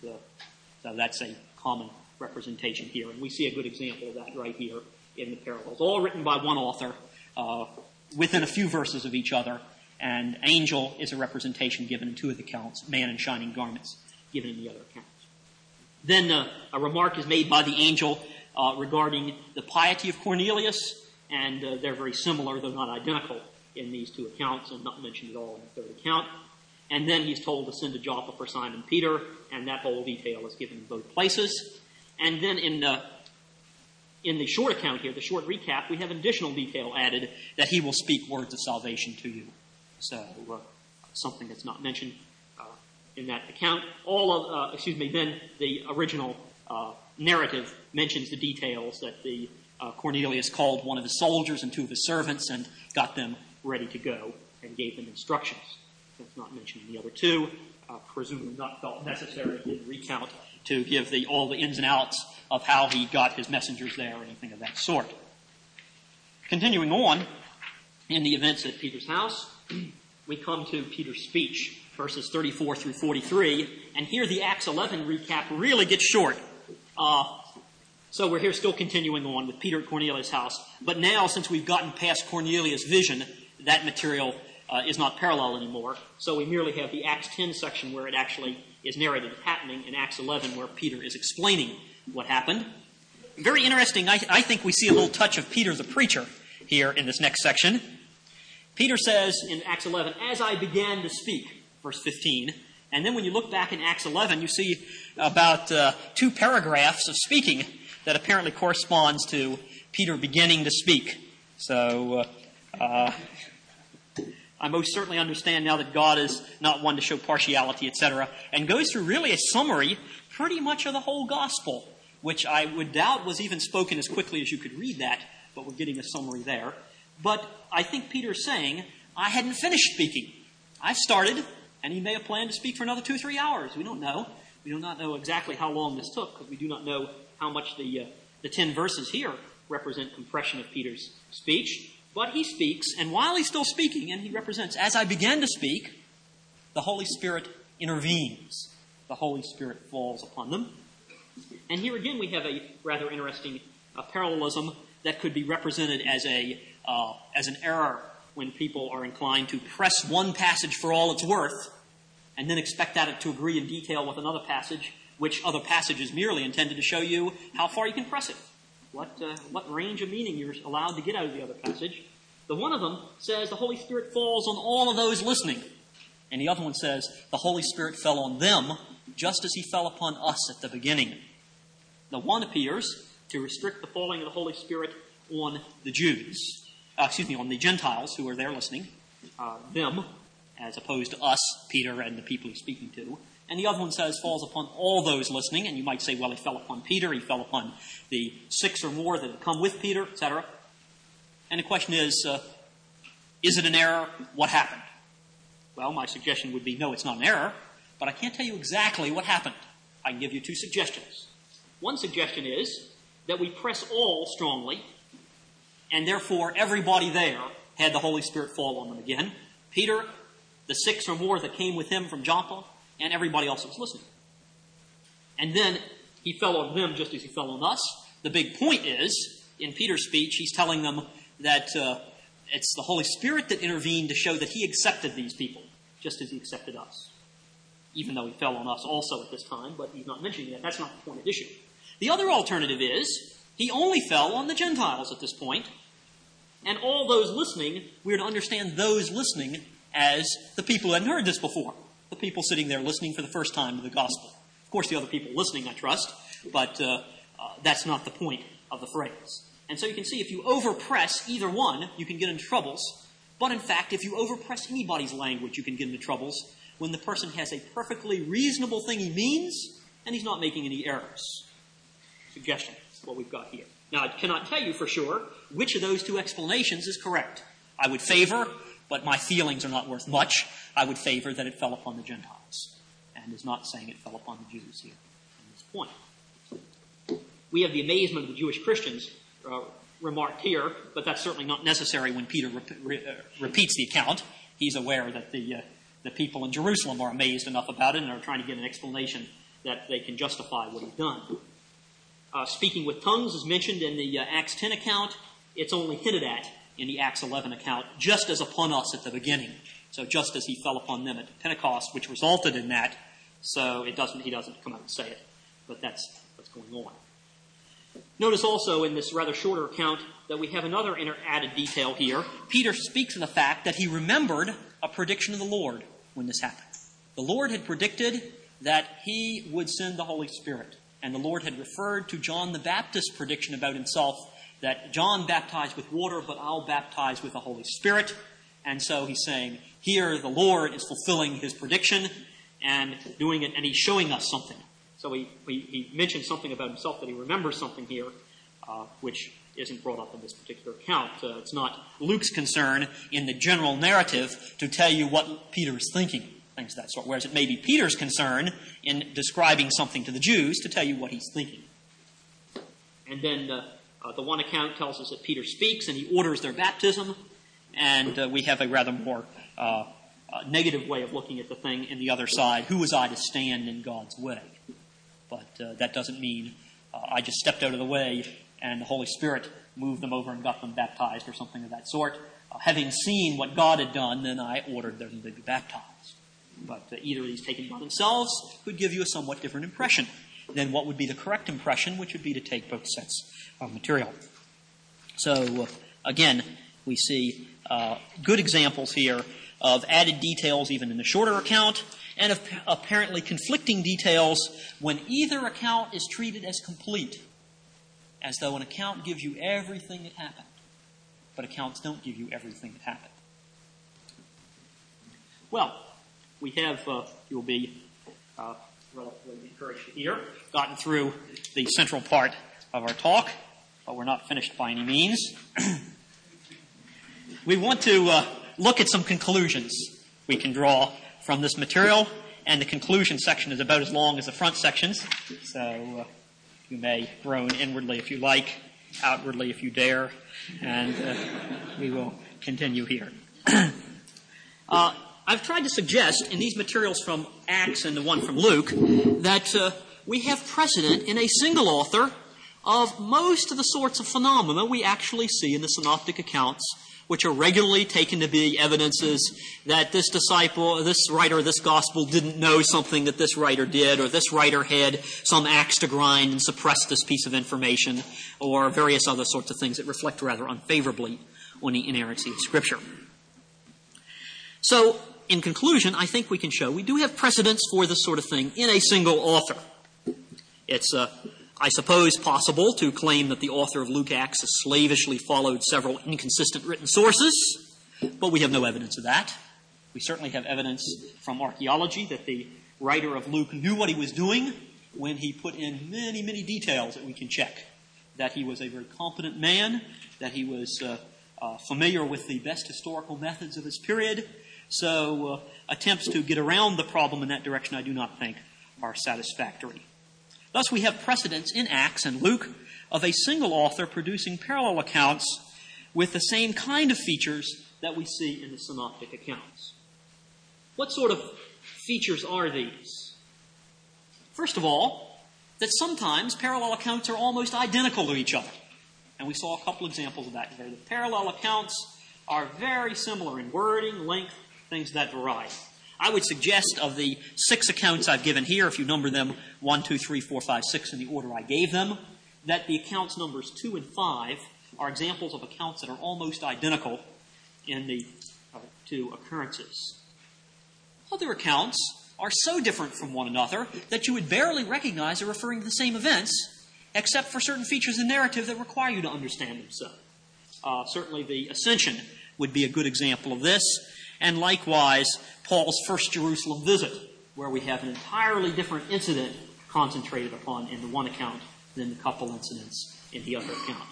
so that's a common representation here. And we see a good example of that right here in the parallels. All written by one author within a few verses of each other. And angel is a representation given in 2 of the accounts, man in shining garments given in the other accounts. Then a remark is made by the angel regarding the piety of Cornelius, and they're very similar, though not identical, in these 2 accounts, and not mentioned at all in the 3rd account. And then he's told to send to Joppa for Simon Peter, and that whole detail is given in both places. And then in the short account here, the short recap, we have additional detail added that he will speak words of salvation to you. So something that's not mentioned in that account. Then the original narrative mentions the details that the Cornelius called one of his soldiers and 2 of his servants and got them ready to go and gave them instructions. That's not mentioned in the other 2. Presumably not felt necessary in the recount to give all the ins and outs of how he got his messengers there or anything of that sort. Continuing on in the events at Peter's house, we come to Peter's speech, verses 34 through 43, and here the Acts 11 recap really gets short. So we're here still continuing on with Peter at Cornelius' house, but now since we've gotten past Cornelius' vision, that material is not parallel anymore. So we merely have the Acts 10 section where it actually is narrated as happening, and Acts 11 where Peter is explaining what happened. Very interesting, I think we see a little touch of Peter the preacher here in this next section. Peter says in Acts 11, as I began to speak, verse 15, and then when you look back in Acts 11, you see about 2 paragraphs of speaking that apparently corresponds to Peter beginning to speak So I most certainly understand now that God is not one to show partiality, etc., and goes through really a summary pretty much of the whole gospel, which I would doubt was even spoken as quickly as you could read that, but we're getting a summary there. But I think Peter's saying, I hadn't finished speaking. I've started, and he may have planned to speak for another 2-3 hours. We don't know. We do not know exactly how long this took, because we do not know how much the 10 verses here represent compression of Peter's speech. But he speaks, and while he's still speaking, and he represents, as I began to speak, the Holy Spirit intervenes. The Holy Spirit falls upon them. And here again we have a rather interesting parallelism that could be represented as an error when people are inclined to press one passage for all it's worth and then expect that to agree in detail with another passage, which other passage is merely intended to show you how far you can press it, what range of meaning you're allowed to get out of the other passage. The one of them says the Holy Spirit falls on all of those listening, and the other one says the Holy Spirit fell on them just as he fell upon us at the beginning. The one appears to restrict the falling of the Holy Spirit on the Jews, on the Gentiles who are there listening, them, as opposed to us, Peter and the people he's speaking to. And the other one says falls upon all those listening, and you might say, well, he fell upon Peter, he fell upon the 6 or more that had come with Peter, etc. And the question is it an error? What happened? Well, my suggestion would be, no, it's not an error, but I can't tell you exactly what happened. I can give you 2 suggestions. One suggestion is that we press all strongly, and therefore everybody there had the Holy Spirit fall on them again. Peter, the 6 or more that came with him from Joppa, and everybody else that was listening. And then he fell on them just as he fell on us. The big point is, in Peter's speech, he's telling them that it's the Holy Spirit that intervened to show that he accepted these people, just as he accepted us. Even though he fell on us also at this time, but he's not mentioning that. That's not the point of issue. The other alternative is, he only fell on the Gentiles at this point, and all those listening, we're to understand those listening as the people who hadn't heard this before. The people sitting there listening for the first time to the gospel. Of course, the other people listening, I trust, but that's not the point of the phrase. And so you can see if you overpress either one, you can get into troubles. But in fact, if you overpress anybody's language, you can get into troubles when the person has a perfectly reasonable thing he means and he's not making any errors. Suggestion, what we've got here. Now, I cannot tell you for sure which of those 2 explanations is correct. I would favor, but my feelings are not worth much, I would favor that it fell upon the Gentiles, and is not saying it fell upon the Jews here at this point. We have the amazement of the Jewish Christians remarked here, but that's certainly not necessary when Peter repeats the account. He's aware that the people in Jerusalem are amazed enough about it and are trying to get an explanation that they can justify what he's done. Speaking with tongues is mentioned in the Acts 10 account. It's only hinted at in the Acts 11 account, just as upon us at the beginning. So just as he fell upon them at Pentecost, which resulted in that. So he doesn't come out and say it, but that's what's going on. Notice also in this rather shorter account that we have another added detail here. Peter speaks of the fact that he remembered a prediction of the Lord when this happened. The Lord had predicted that he would send the Holy Spirit. And the Lord had referred to John the Baptist's prediction about himself, that John baptized with water, but I'll baptize with the Holy Spirit. And so he's saying, here the Lord is fulfilling his prediction and doing it, and he's showing us something. So he mentioned something about himself, that he remembers something here, which isn't brought up in this particular account. It's not Luke's concern in the general narrative to tell you what Peter is thinking, things of that sort, whereas it may be Peter's concern in describing something to the Jews to tell you what he's thinking. And then the one account tells us that Peter speaks and he orders their baptism, and we have a rather more negative way of looking at the thing in the other side. Who was I to stand in God's way? But that doesn't mean I just stepped out of the way and the Holy Spirit moved them over and got them baptized or something of that sort. Having seen what God had done, then I ordered them to be baptized. But either of these taken by themselves could give you a somewhat different impression than what would be the correct impression, which would be to take both sets of material. So, again, we see good examples here of added details even in the shorter account, and of apparently conflicting details when either account is treated as complete, as though an account gives you everything that happened. but accounts don't give you everything that happened. Well, we have, you'll be relatively encouraged to hear, gotten through the central part of our talk, but we're not finished by any means. We want to look at some conclusions we can draw from this material, and the conclusion section is about as long as the front sections, so you may groan inwardly if you like, outwardly if you dare, and we will continue here. I've tried to suggest in these materials from Acts and the one from Luke that we have precedent in a single author of most of the sorts of phenomena we actually see in the synoptic accounts, which are regularly taken to be evidences that this disciple, this writer of this gospel didn't know something that this writer did, or this writer had some axe to grind and suppressed this piece of information, or various other sorts of things that reflect rather unfavorably on the inerrancy of Scripture. So, in conclusion, I think we can show we do have precedents for this sort of thing in a single author. It's, I suppose, possible to claim that the author of Luke Acts has slavishly followed several inconsistent written sources, but we have no evidence of that. We certainly have evidence from archaeology that the writer of Luke knew what he was doing when he put in many, many details that we can check. That he was a very competent man, that he was familiar with the best historical methods of his period. So attempts to get around the problem in that direction I do not think are satisfactory. Thus we have precedents in Acts and Luke of a single author producing parallel accounts with the same kind of features that we see in the synoptic accounts. What sort of features are these? First of all, that sometimes parallel accounts are almost identical to each other. And we saw a couple examples of that today. The parallel accounts are very similar in wording, length, things of that variety. I would suggest of the 6 accounts I've given here, if you number them 1, 2, 3, 4, 5, 6 in the order I gave them, that the accounts numbers 2 and 5 are examples of accounts that are almost identical in the 2 occurrences. Other accounts are so different from one another that you would barely recognize they're referring to the same events, except for certain features in the narrative that require you to understand them so. Certainly the Ascension would be a good example of this, and likewise Paul's first Jerusalem visit, where we have an entirely different incident concentrated upon in the one account than the couple incidents in the other account.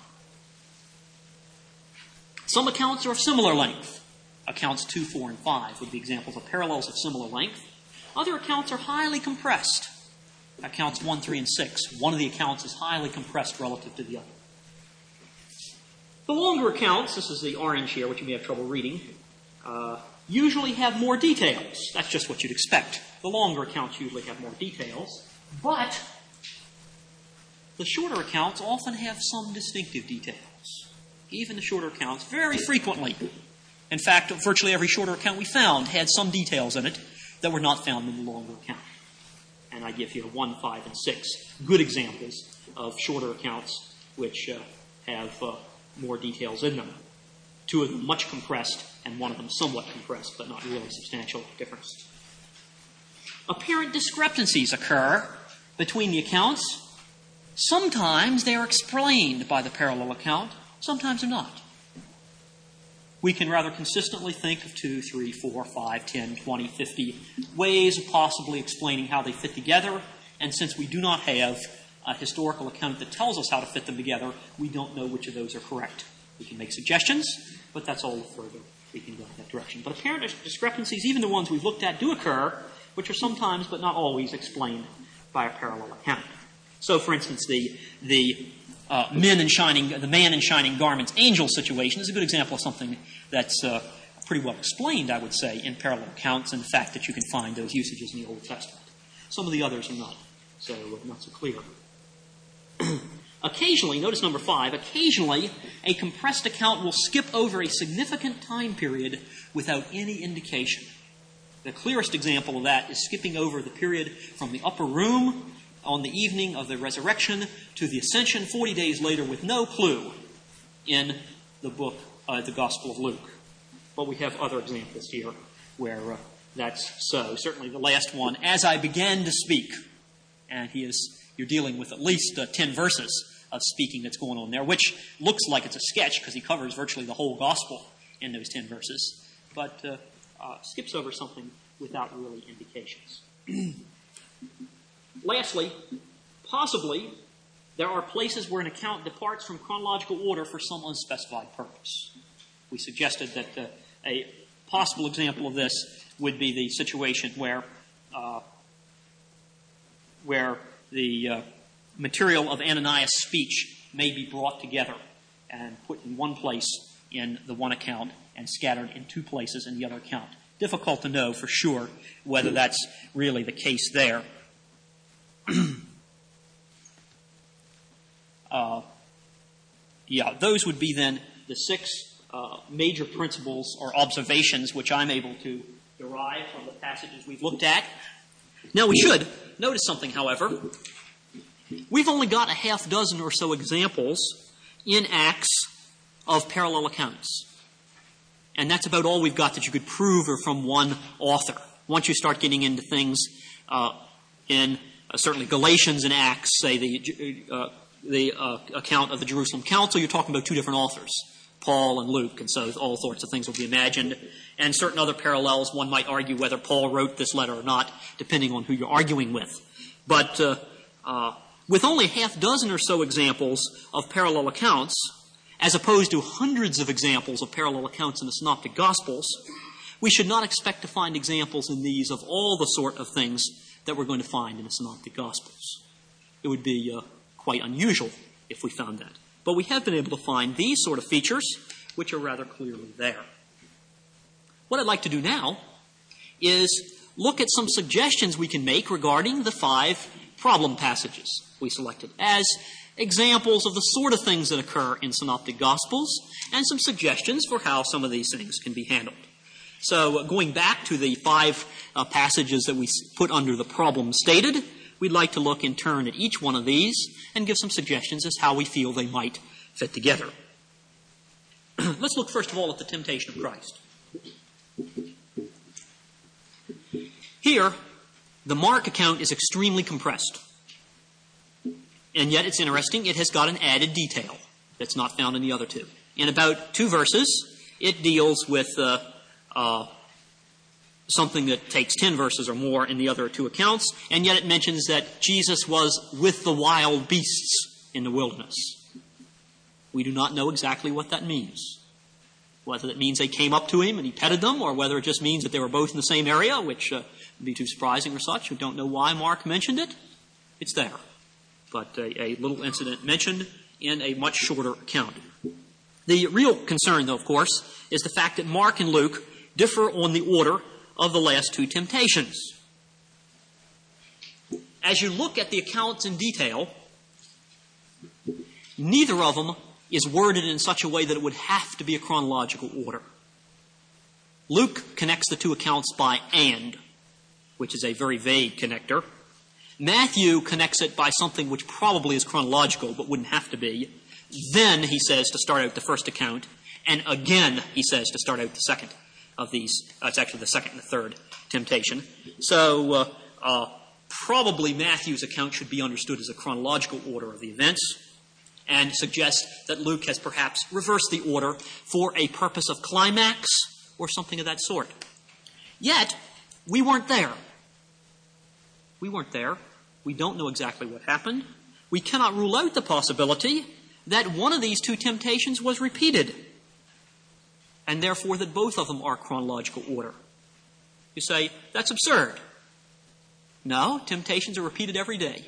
Some accounts are of similar length. Accounts 2, 4, and 5 would be examples of parallels of similar length. Other accounts are highly compressed. Accounts 1, 3, and 6. One of the accounts is highly compressed relative to the other. The longer accounts, this is the orange here, which you may have trouble reading, usually have more details. That's just what you'd expect. The longer accounts usually have more details, but the shorter accounts often have some distinctive details. Even the shorter accounts, very frequently. In fact, virtually every shorter account we found had some details in it that were not found in the longer account. And I give here 1, 5, and 6 good examples of shorter accounts which have more details in them. 2 of them much compressed, and 1 of them somewhat compressed, but not really substantial difference. Apparent discrepancies occur between the accounts. Sometimes they are explained by the parallel account, sometimes they're not. We can rather consistently think of 2, 3, 4, 5, 10, 20, 50 ways of possibly explaining how they fit together, and since we do not have a historical account that tells us how to fit them together, we don't know which of those are correct. We can make suggestions, but that's all the further we can go in that direction. But apparent discrepancies, even the ones we've looked at, do occur, which are sometimes but not always explained by a parallel account. So, for instance, the man in shining garments angel situation is a good example of something that's pretty well explained, I would say, in parallel accounts, and the fact that you can find those usages in the Old Testament. Some of the others are not so clear. Occasionally, notice number 5, occasionally a compressed account will skip over a significant time period without any indication. The clearest example of that is skipping over the period from the upper room on the evening of the resurrection to the ascension 40 days later with no clue in the book, the Gospel of Luke. But we have other examples here where that's so. Certainly the last one, as I began to speak, and you're dealing with at least 10 verses of speaking that's going on there, which looks like it's a sketch because he covers virtually the whole gospel in those 10 verses, but skips over something without really indications. Lastly, possibly there are places where an account departs from chronological order for some unspecified purpose. We suggested that a possible example of this would be the situation where the material of Ananias' speech may be brought together and put in one place in the one account and scattered in two places in the other account. Difficult to know for sure whether that's really the case there. Those would be then the 6 major principles or observations which I'm able to derive from the passages we've looked at. Now we should notice something, however. We've only got a half dozen or so examples in Acts of parallel accounts. And that's about all we've got that you could prove are from one author. Once you start getting into things in certainly Galatians and Acts, say the account of the Jerusalem Council, you're talking about 2 different authors, Paul and Luke, and so all sorts of things will be imagined. And certain other parallels, one might argue whether Paul wrote this letter or not, depending on who you're arguing with. But with only half dozen or so examples of parallel accounts, as opposed to hundreds of examples of parallel accounts in the Synoptic Gospels, we should not expect to find examples in these of all the sort of things that we're going to find in the Synoptic Gospels. It would be quite unusual if we found that. But we have been able to find these sort of features, which are rather clearly there. What I'd like to do now is look at some suggestions we can make regarding the 5 problem passages we selected as examples of the sort of things that occur in Synoptic Gospels, and some suggestions for how some of these things can be handled. So going back to the 5 passages that we put under the problem stated, we'd like to look in turn at each one of these and give some suggestions as how we feel they might fit together. Let's look first of all at the temptation of Christ. Here, the Mark account is extremely compressed. And yet it's interesting, it has got an added detail that's not found in the other 2. In about 2 verses, it deals with something that takes 10 verses or more in the other 2 accounts, and yet it mentions that Jesus was with the wild beasts in the wilderness. We do not know exactly what that means. Whether it means they came up to him and he petted them, or whether it just means that they were both in the same area, which would be too surprising or such. We don't know why Mark mentioned it. It's there. But a little incident mentioned in a much shorter account. The real concern, though, of course, is the fact that Mark and Luke differ on the order of the last 2 temptations. As you look at the accounts in detail, neither of them is worded in such a way that it would have to be a chronological order. Luke connects the 2 accounts by "and," which is a very vague connector. Matthew connects it by something which probably is chronological, but wouldn't have to be. Then, he says, to start out the first account, and again, he says, to start out the second of these. It's actually the second and the third temptation. So, probably Matthew's account should be understood as a chronological order of the events, and suggests that Luke has perhaps reversed the order for a purpose of climax or something of that sort. Yet, we weren't there. We weren't there. We don't know exactly what happened. We cannot rule out the possibility that one of these 2 temptations was repeated, and therefore that both of them are chronological order. You say, that's absurd. No, temptations are repeated every day.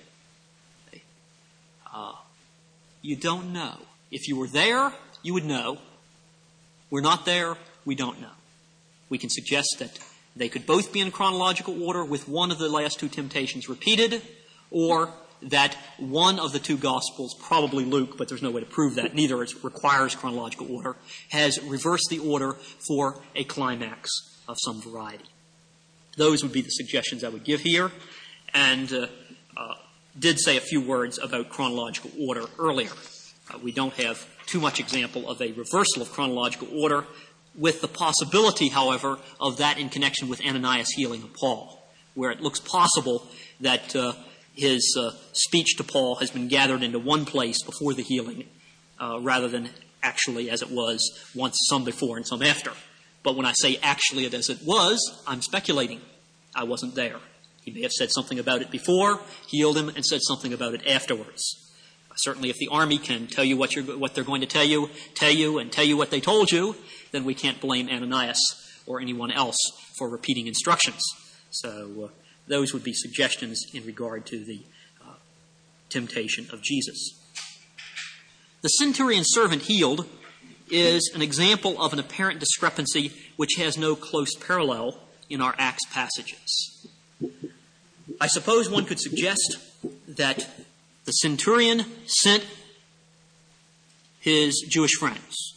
You don't know. If you were there, you would know. We're not there, we don't know. We can suggest that they could both be in chronological order with one of the last 2 temptations repeated, or that one of the 2 Gospels, probably Luke, but there's no way to prove that, neither requires chronological order, has reversed the order for a climax of some variety. Those would be the suggestions I would give here, and did say a few words about chronological order earlier. We don't have too much example of a reversal of chronological order, with the possibility, however, of that in connection with Ananias' healing of Paul, where it looks possible that his speech to Paul has been gathered into one place before the healing, rather than actually as it was once, some before and some after. But when I say actually as it was, I'm speculating. I wasn't there. He may have said something about it before, healed him, and said something about it afterwards. Certainly if the army can tell you what they're going to tell you, and tell you what they told you, then we can't blame Ananias or anyone else for repeating instructions. So those would be suggestions in regard to the temptation of Jesus. The centurion servant healed is an example of an apparent discrepancy which has no close parallel in our Acts passages. I suppose one could suggest that the centurion sent his Jewish friends,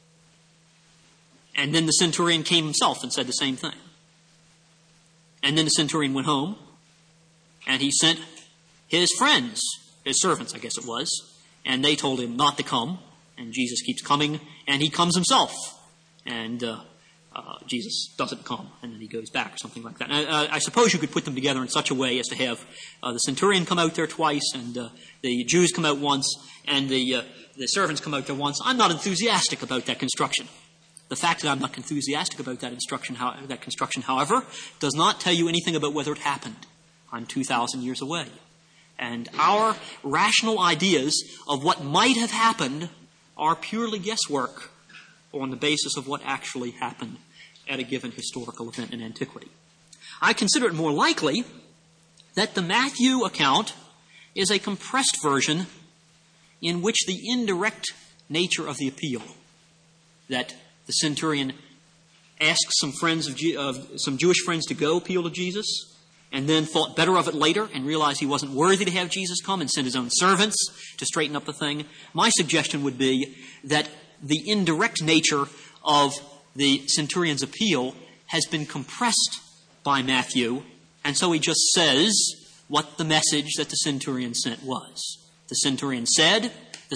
and then the centurion came himself and said the same thing. And then the centurion went home, and he sent his friends, his servants, I guess it was, and they told him not to come, and Jesus keeps coming, and he comes himself, and Jesus doesn't come, and then he goes back or something like that. I suppose you could put them together in such a way as to have the centurion come out there twice, and the Jews come out once, and the servants come out there once. I'm not enthusiastic about that construction. The fact that I'm not enthusiastic about that construction, however, does not tell you anything about whether it happened. I'm 2,000 years away. And our rational ideas of what might have happened are purely guesswork on the basis of what actually happened at a given historical event in antiquity. I consider it more likely that the Matthew account is a compressed version in which the indirect nature of the appeal, that the centurion asked some Jewish friends to go appeal to Jesus, and then thought better of it later and realized he wasn't worthy to have Jesus come and sent his own servants to straighten up the thing. My suggestion would be that the indirect nature of the centurion's appeal has been compressed by Matthew, and so he just says what the message that the centurion sent was. The centurion said,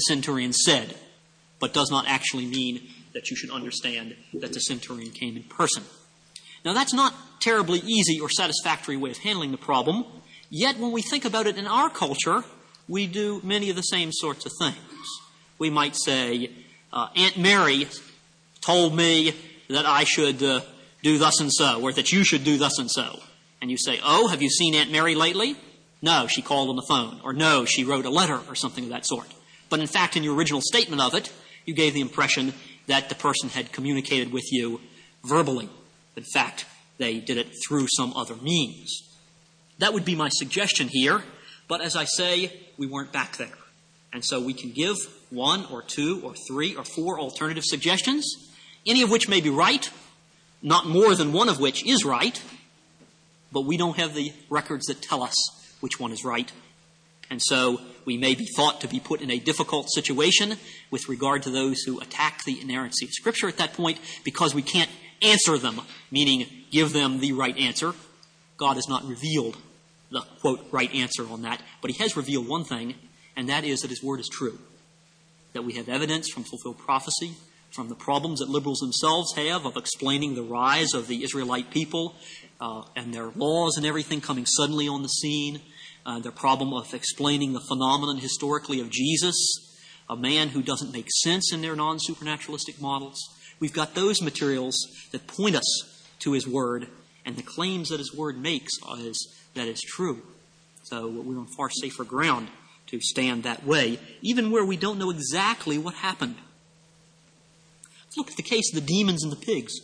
but does not actually mean that you should understand that the centurion came in person. Now, that's not terribly easy or satisfactory way of handling the problem, yet when we think about it in our culture, we do many of the same sorts of things. We might say, Aunt Mary told me that I should do thus and so, or that you should do thus and so. And you say, oh, have you seen Aunt Mary lately? No, she called on the phone. Or no, she wrote a letter, or something of that sort. But in fact, in your original statement of it, you gave the impression that the person had communicated with you verbally. In fact, they did it through some other means. That would be my suggestion here, but as I say, we weren't back there. And so we can give 1 or 2 or 3 or 4 alternative suggestions, any of which may be right, not more than one of which is right, but we don't have the records that tell us which one is right. And so we may be thought to be put in a difficult situation with regard to those who attack the inerrancy of Scripture at that point, because we can't answer them, meaning give them the right answer. God has not revealed the, quote, right answer on that, but he has revealed one thing, and that is that his word is true. That we have evidence from fulfilled prophecy, from the problems that liberals themselves have of explaining the rise of the Israelite people and their laws and everything coming suddenly on the scene, their problem of explaining the phenomenon historically of Jesus, a man who doesn't make sense in their non-supernaturalistic models. We've got those materials that point us to his word, and the claims that his word makes that is true. So we're on far safer ground to stand that way, even where we don't know exactly what happened. Let's look at the case of the demons and the pigs.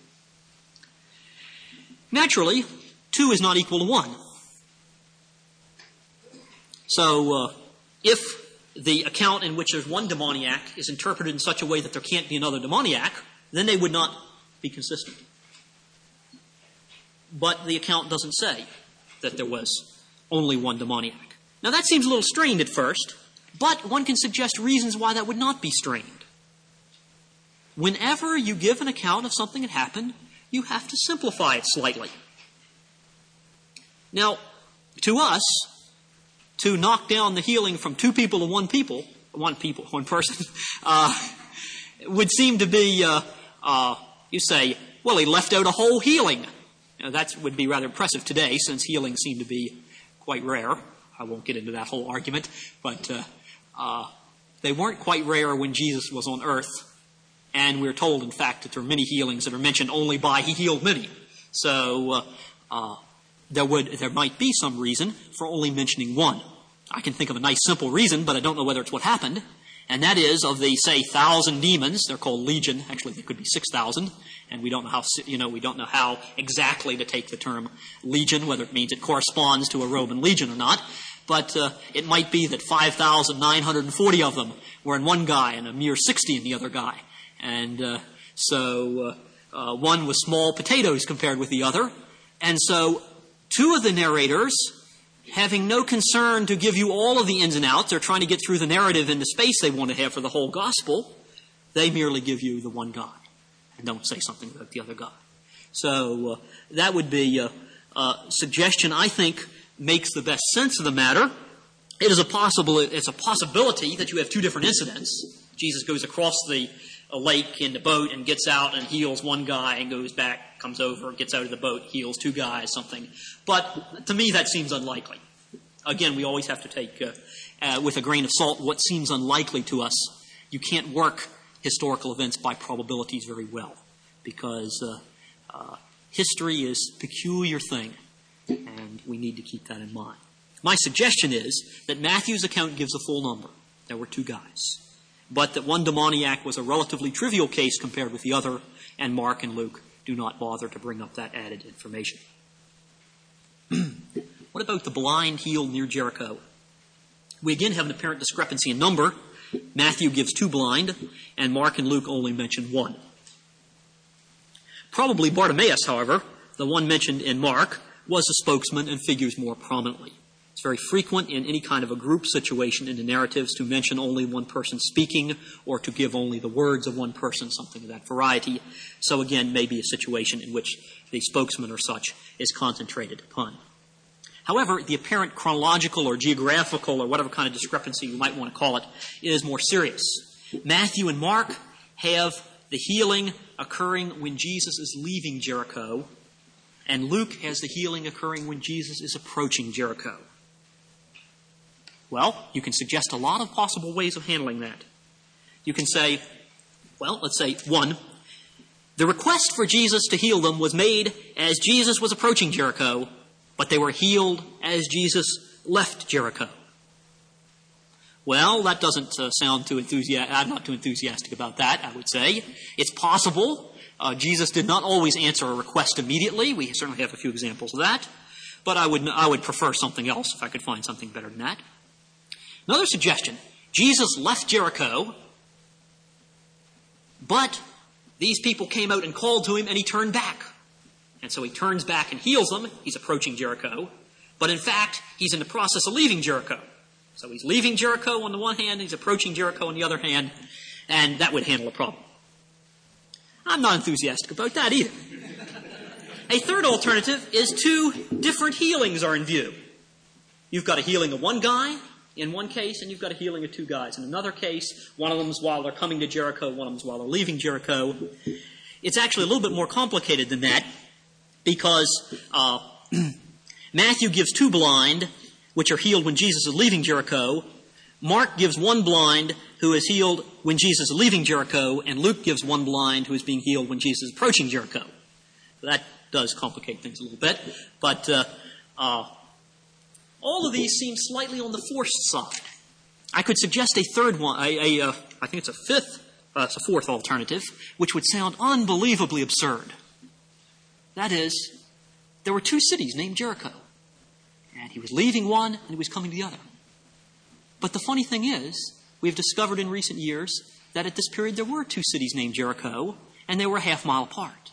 Naturally, 2 is not equal to 1. So if the account in which there's one demoniac is interpreted in such a way that there can't be another demoniac, then they would not be consistent. But the account doesn't say that there was only one demoniac. Now that seems a little strained at first, but one can suggest reasons why that would not be strained. Whenever you give an account of something that happened, you have to simplify it slightly. Now, to us, to knock down the healing from 2 people to one person, would seem to be, you say, well, he left out a whole healing. Now, that would be rather impressive today, since healings seem to be quite rare. I won't get into that whole argument, but they weren't quite rare when Jesus was on earth. And we're told, in fact, that there are many healings that are mentioned only by he healed many. So there might be some reason for only mentioning one. I can think of a nice simple reason, but I don't know whether it's what happened. And that is, of the, say, 1,000 demons, they're called legion. Actually, there could be 6,000. And we don't know how exactly to take the term legion, whether it means it corresponds to a Roman legion or not. But it might be that 5,940 of them were in one guy and a mere 60 in the other guy. And so one was small potatoes compared with the other. And so two of the narrators, having no concern to give you all of the ins and outs, they're trying to get through the narrative in the space they want to have for the whole gospel, they merely give you the one guy and don't say something about the other guy. So that would be a suggestion I think makes the best sense of the matter. It's a possibility that you have two different incidents. Jesus goes across the lake in the boat and gets out and heals one guy and goes back, comes over, gets out of the boat, heals two guys, something. But to me, that seems unlikely. Again, we always have to take with a grain of salt what seems unlikely to us. You can't work historical events by probabilities very well because history is a peculiar thing, and we need to keep that in mind. My suggestion is that Matthew's account gives a full number. There were two guys. But that one demoniac was a relatively trivial case compared with the other, and Mark and Luke do not bother to bring up that added information. What about the blind healed near Jericho? We again have an apparent discrepancy in number. Matthew gives two blind, and Mark and Luke only mention one. Probably Bartimaeus, however, the one mentioned in Mark, was a spokesman and figures more prominently. It's very frequent in any kind of a group situation in the narratives to mention only one person speaking or to give only the words of one person, something of that variety. So again, maybe a situation in which the spokesman or such is concentrated upon. However, the apparent chronological or geographical or whatever kind of discrepancy you might want to call it is more serious. Matthew and Mark have the healing occurring when Jesus is leaving Jericho, and Luke has the healing occurring when Jesus is approaching Jericho. Well, you can suggest a lot of possible ways of handling that. You can say, well, let's say, one, the request for Jesus to heal them was made as Jesus was approaching Jericho, but they were healed as Jesus left Jericho. Well, that doesn't sound too enthusiastic. I'm not too enthusiastic about that, I would say. It's possible. Jesus did not always answer a request immediately. We certainly have a few examples of that. But I would prefer something else if I could find something better than that. Another suggestion. Jesus left Jericho, but these people came out and called to him and he turned back. And so he turns back and heals them. He's approaching Jericho. But in fact, he's in the process of leaving Jericho. So he's leaving Jericho on the one hand, he's approaching Jericho on the other hand, and that would handle a problem. I'm not enthusiastic about that either. A third alternative is two different healings are in view. You've got a healing of one guy in one case, and you've got a healing of two guys. In another case, one of them's while they're coming to Jericho, one of them's while they're leaving Jericho. It's actually a little bit more complicated than that, because Matthew gives two blind, which are healed when Jesus is leaving Jericho. Mark gives one blind who is healed when Jesus is leaving Jericho, and Luke gives one blind who is being healed when Jesus is approaching Jericho. That does complicate things a little bit, but all of these seem slightly on the forced side. I could suggest a third one, I think it's a fourth alternative, which would sound unbelievably absurd. That is, there were two cities named Jericho, and he was leaving one and he was coming to the other. But the funny thing is, we've discovered in recent years that at this period there were two cities named Jericho, and they were a half-mile apart.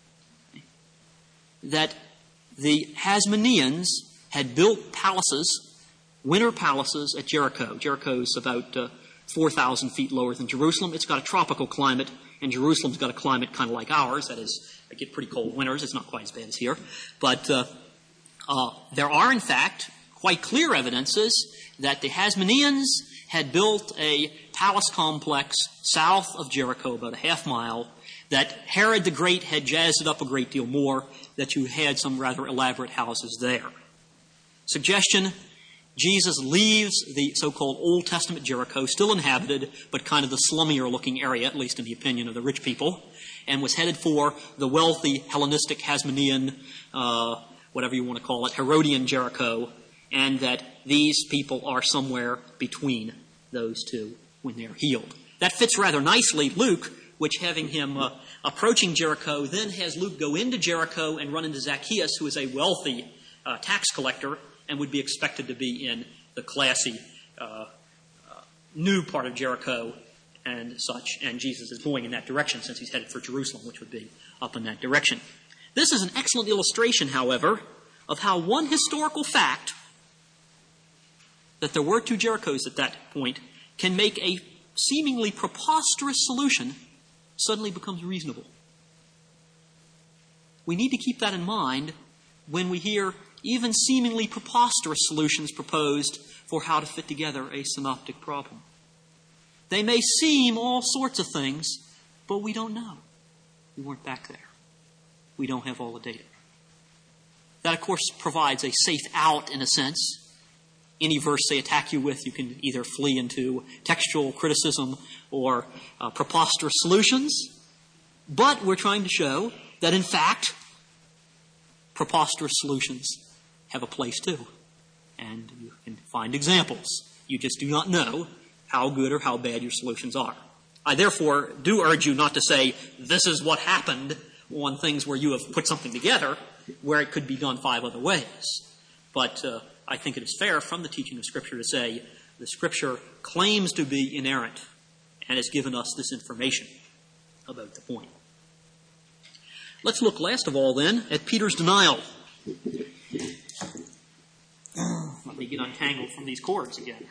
That the Hasmoneans had built palaces, winter palaces at Jericho. Jericho's about 4,000 feet lower than Jerusalem. It's got a tropical climate, and Jerusalem's got a climate kind of like ours. That is, I get pretty cold winters. It's not quite as bad as here. But there are, in fact, quite clear evidences that the Hasmoneans had built a palace complex south of Jericho, about a half mile, that Herod the Great had jazzed it up a great deal more, that you had some rather elaborate houses there. Suggestion, Jesus leaves the so-called Old Testament Jericho, still inhabited, but kind of the slummier-looking area, at least in the opinion of the rich people, and was headed for the wealthy Hellenistic, Hasmonean, whatever you want to call it, Herodian Jericho, and that these people are somewhere between those two when they're healed. That fits rather nicely Luke, which having him approaching Jericho, then has Luke go into Jericho and run into Zacchaeus, who is a wealthy tax collector and would be expected to be in the classy new part of Jericho and such. And Jesus is going in that direction since he's headed for Jerusalem, which would be up in that direction. This is an excellent illustration, however, of how one historical fact, that there were two Jerichos at that point, can make a seemingly preposterous solution suddenly becomes reasonable. We need to keep that in mind when we hear even seemingly preposterous solutions proposed for how to fit together a synoptic problem. They may seem all sorts of things, but we don't know. We weren't back there. We don't have all the data. That, of course, provides a safe out, in a sense. Any verse they attack you with, you can either flee into textual criticism or preposterous solutions. But we're trying to show that, in fact, preposterous solutions have a place too. And you can find examples. You just do not know how good or how bad your solutions are. I therefore do urge you not to say, this is what happened on things where you have put something together, where it could be done 5 other ways. But I think it is fair from the teaching of Scripture to say the Scripture claims to be inerrant and has given us this information about the point. Let's look last of all then at Peter's denial. Let me get untangled from these cords again.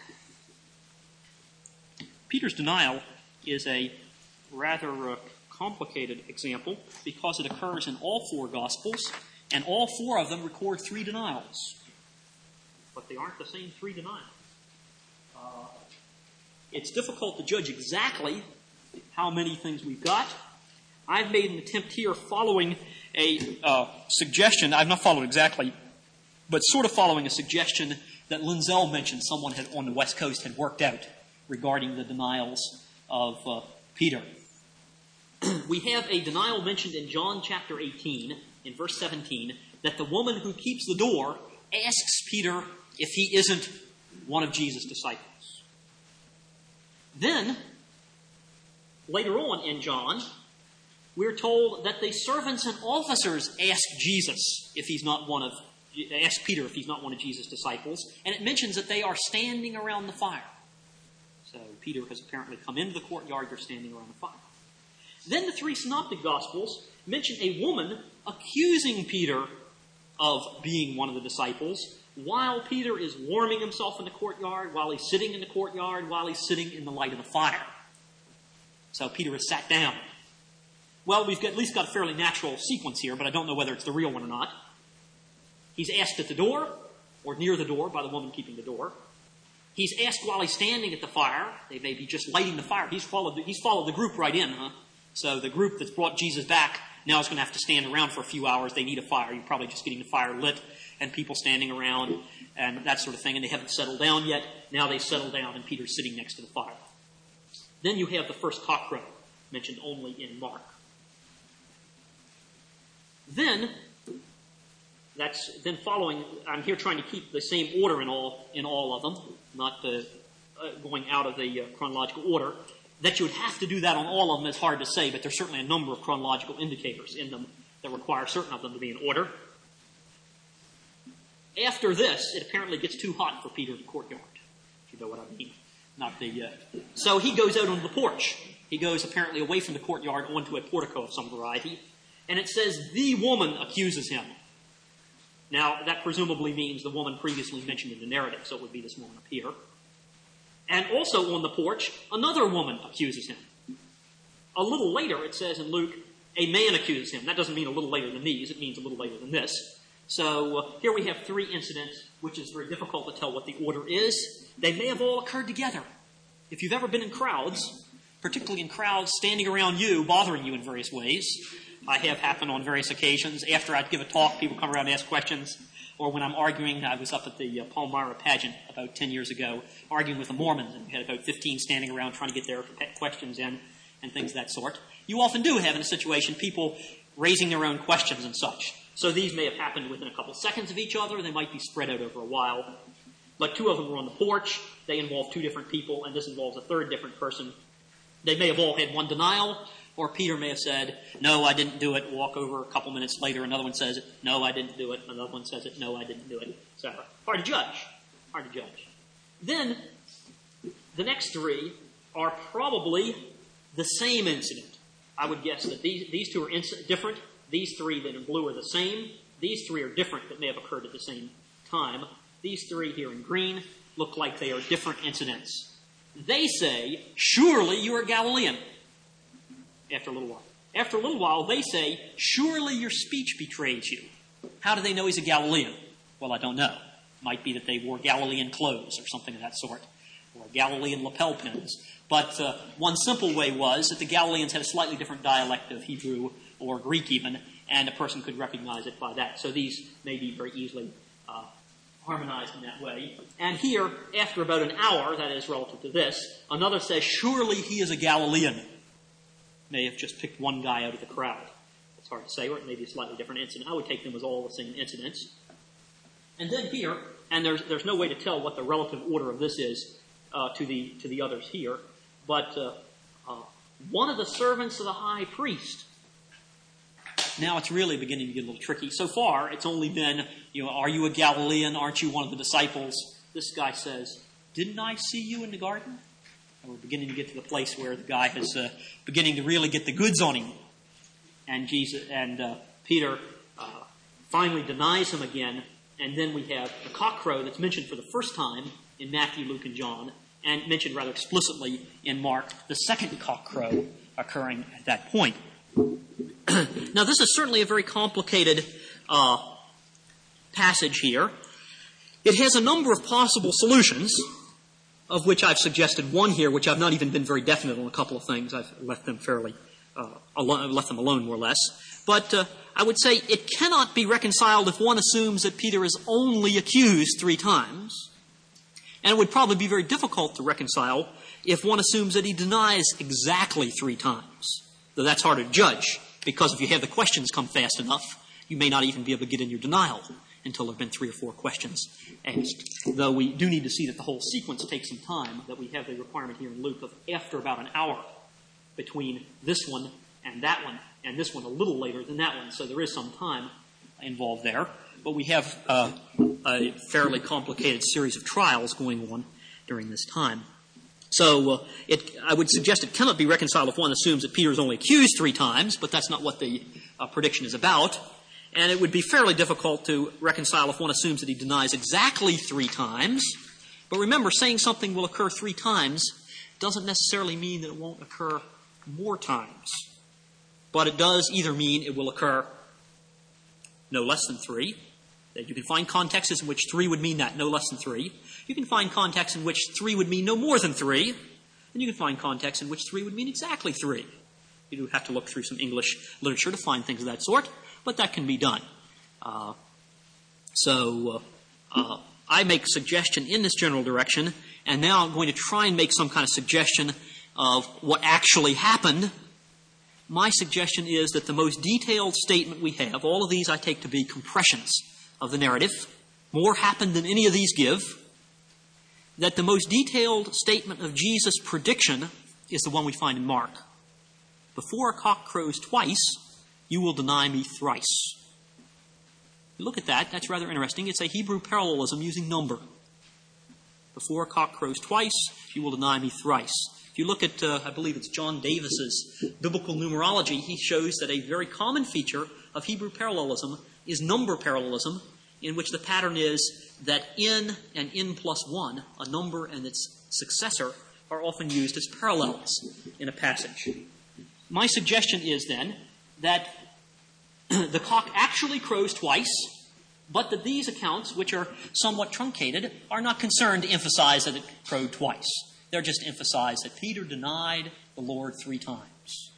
Peter's denial is a rather complicated example because it occurs in all 4 Gospels, and all 4 of them record 3 denials. But they aren't the same 3 denials. It's difficult to judge exactly how many things we've got. I've made an attempt here following a suggestion. I've not followed exactly, but sort of following a suggestion that Linzell mentioned someone on the West Coast had worked out regarding the denials of Peter. We have a denial mentioned in John chapter 18, in verse 17, that the woman who keeps the door asks Peter if he isn't one of Jesus' disciples. Then, later on in John, we're told that the servants and officers ask Jesus if he's not ask Peter if he's not one of Jesus' disciples, and it mentions that they are standing around the fire. So Peter has apparently come into the courtyard, they're standing around the fire. Then the 3 synoptic Gospels mention a woman accusing Peter of being one of the disciples while Peter is warming himself in the courtyard, while he's sitting in the courtyard, while he's sitting in the light of the fire. So Peter has sat down. Well, we've at least got a fairly natural sequence here, but I don't know whether it's the real one or not. He's asked at the door, or near the door by the woman keeping the door. He's asked while he's standing at the fire. They may be just lighting the fire. He's followed the group right in, huh? So the group that's brought Jesus back now is going to have to stand around for a few hours. They need a fire. You're probably just getting the fire lit and people standing around and that sort of thing. And they haven't settled down yet. Now they settle down and Peter's sitting next to the fire. Then you have the first cockcrow, mentioned only in Mark. Then following, I'm here trying to keep the same order in all of them, not going out of the chronological order. That you would have to do that on all of them is hard to say, but there's certainly a number of chronological indicators in them that require certain of them to be in order. After this, it apparently gets too hot for Peter in the courtyard, if you know what I mean. So he goes out onto the porch. He goes apparently away from the courtyard onto a portico of some variety, and it says the woman accuses him. Now, that presumably means the woman previously mentioned in the narrative, so it would be this woman up here. And also on the porch, another woman accuses him. A little later, it says in Luke, a man accuses him. That doesn't mean a little later than these. It means a little later than this. So here we have 3 incidents, which is very difficult to tell what the order is. They may have all occurred together. If you've ever been in crowds, particularly in crowds standing around you, bothering you in various ways, I have happened on various occasions. After I'd give a talk, people come around and ask questions. Or when I'm arguing, I was up at the Palmyra pageant about 10 years ago, arguing with the Mormons, and we had about 15 standing around trying to get their questions in and things of that sort. You often do have in a situation people raising their own questions and such. So these may have happened within a couple seconds of each other. They might be spread out over a while. But two of them were on the porch. They involve two different people, and this involves a third different person. They may have all had one denial, or Peter may have said, no, I didn't do it. Walk over a couple minutes later, another one says, no, I didn't do it. Another one says it, no, I didn't do it, etc. Hard to judge. Hard to judge. Then, the next three are probably the same incident. I would guess that these two are different. These three that in blue are the same. These three are different that may have occurred at the same time. These three here in green look like they are different incidents. They say, surely you are Galilean. After a little while. After a little while, they say, surely your speech betrays you. How do they know he's a Galilean? Well, I don't know. Might be that they wore Galilean clothes or something of that sort, or Galilean lapel pins. But one simple way was that the Galileans had a slightly different dialect of Hebrew or Greek even, and a person could recognize it by that. So these may be very easily harmonized in that way. And here, after about an hour, that is relative to this, another says, surely he is a Galilean. May have just picked one guy out of the crowd. It's hard to say, or it may be a slightly different incident. I would take them as all the same incidents. And then here, and there's no way to tell what the relative order of this is to the others here, but one of the servants of the high priest. Now it's really beginning to get a little tricky. So far, it's only been, are you a Galilean? Aren't you one of the disciples? This guy says, didn't I see you in the garden? And we're beginning to get to the place where the guy is beginning to really get the goods on him. And Peter finally denies him again. And then we have the cockcrow that's mentioned for the first time in Matthew, Luke, and John, and mentioned rather explicitly in Mark, the second cockcrow occurring at that point. Now, this is certainly a very complicated passage here. It has a number of possible solutions, of which I've suggested one here, which I've not even been very definite on a couple of things. I've left them left them alone, more or less. But I would say it cannot be reconciled if one assumes that Peter is only accused 3 times. And it would probably be very difficult to reconcile if one assumes that he denies exactly 3 times. Though that's hard to judge, because if you have the questions come fast enough, you may not even be able to get in your denial until there have been 3 or 4 questions asked. Though we do need to see that the whole sequence takes some time, that we have the requirement here in Luke of after about an hour between this one and that one, and this one a little later than that one. So there is some time involved there. But we have a fairly complicated series of trials going on during this time. So I would suggest it cannot be reconciled if one assumes that Peter is only accused 3 times, but that's not what the prediction is about. And it would be fairly difficult to reconcile if one assumes that he denies exactly 3 times. But remember, saying something will occur 3 times doesn't necessarily mean that it won't occur more times. But it does either mean it will occur no less than 3. That you can find contexts in which 3 would mean that, no less than 3. You can find contexts in which 3 would mean no more than 3. And you can find contexts in which 3 would mean exactly 3. You do have to look through some English literature to find things of that sort, but that can be done. I make a suggestion in this general direction, and now I'm going to try and make some kind of suggestion of what actually happened. My suggestion is that the most detailed statement we have, all of these I take to be compressions of the narrative, more happened than any of these give, that the most detailed statement of Jesus' prediction is the one we find in Mark. Before a cock crows twice, you will deny me thrice. Look at that. That's rather interesting. It's a Hebrew parallelism using number. Before a cock crows twice, you will deny me thrice. If you look at, I believe it's John Davis's biblical numerology, he shows that a very common feature of Hebrew parallelism is number parallelism, in which the pattern is that n and n plus 1, a number and its successor, are often used as parallels in a passage. My suggestion is then that the cock actually crows twice, but that these accounts, which are somewhat truncated, are not concerned to emphasize that it crowed twice. They're just emphasized that Peter denied the Lord 3 times.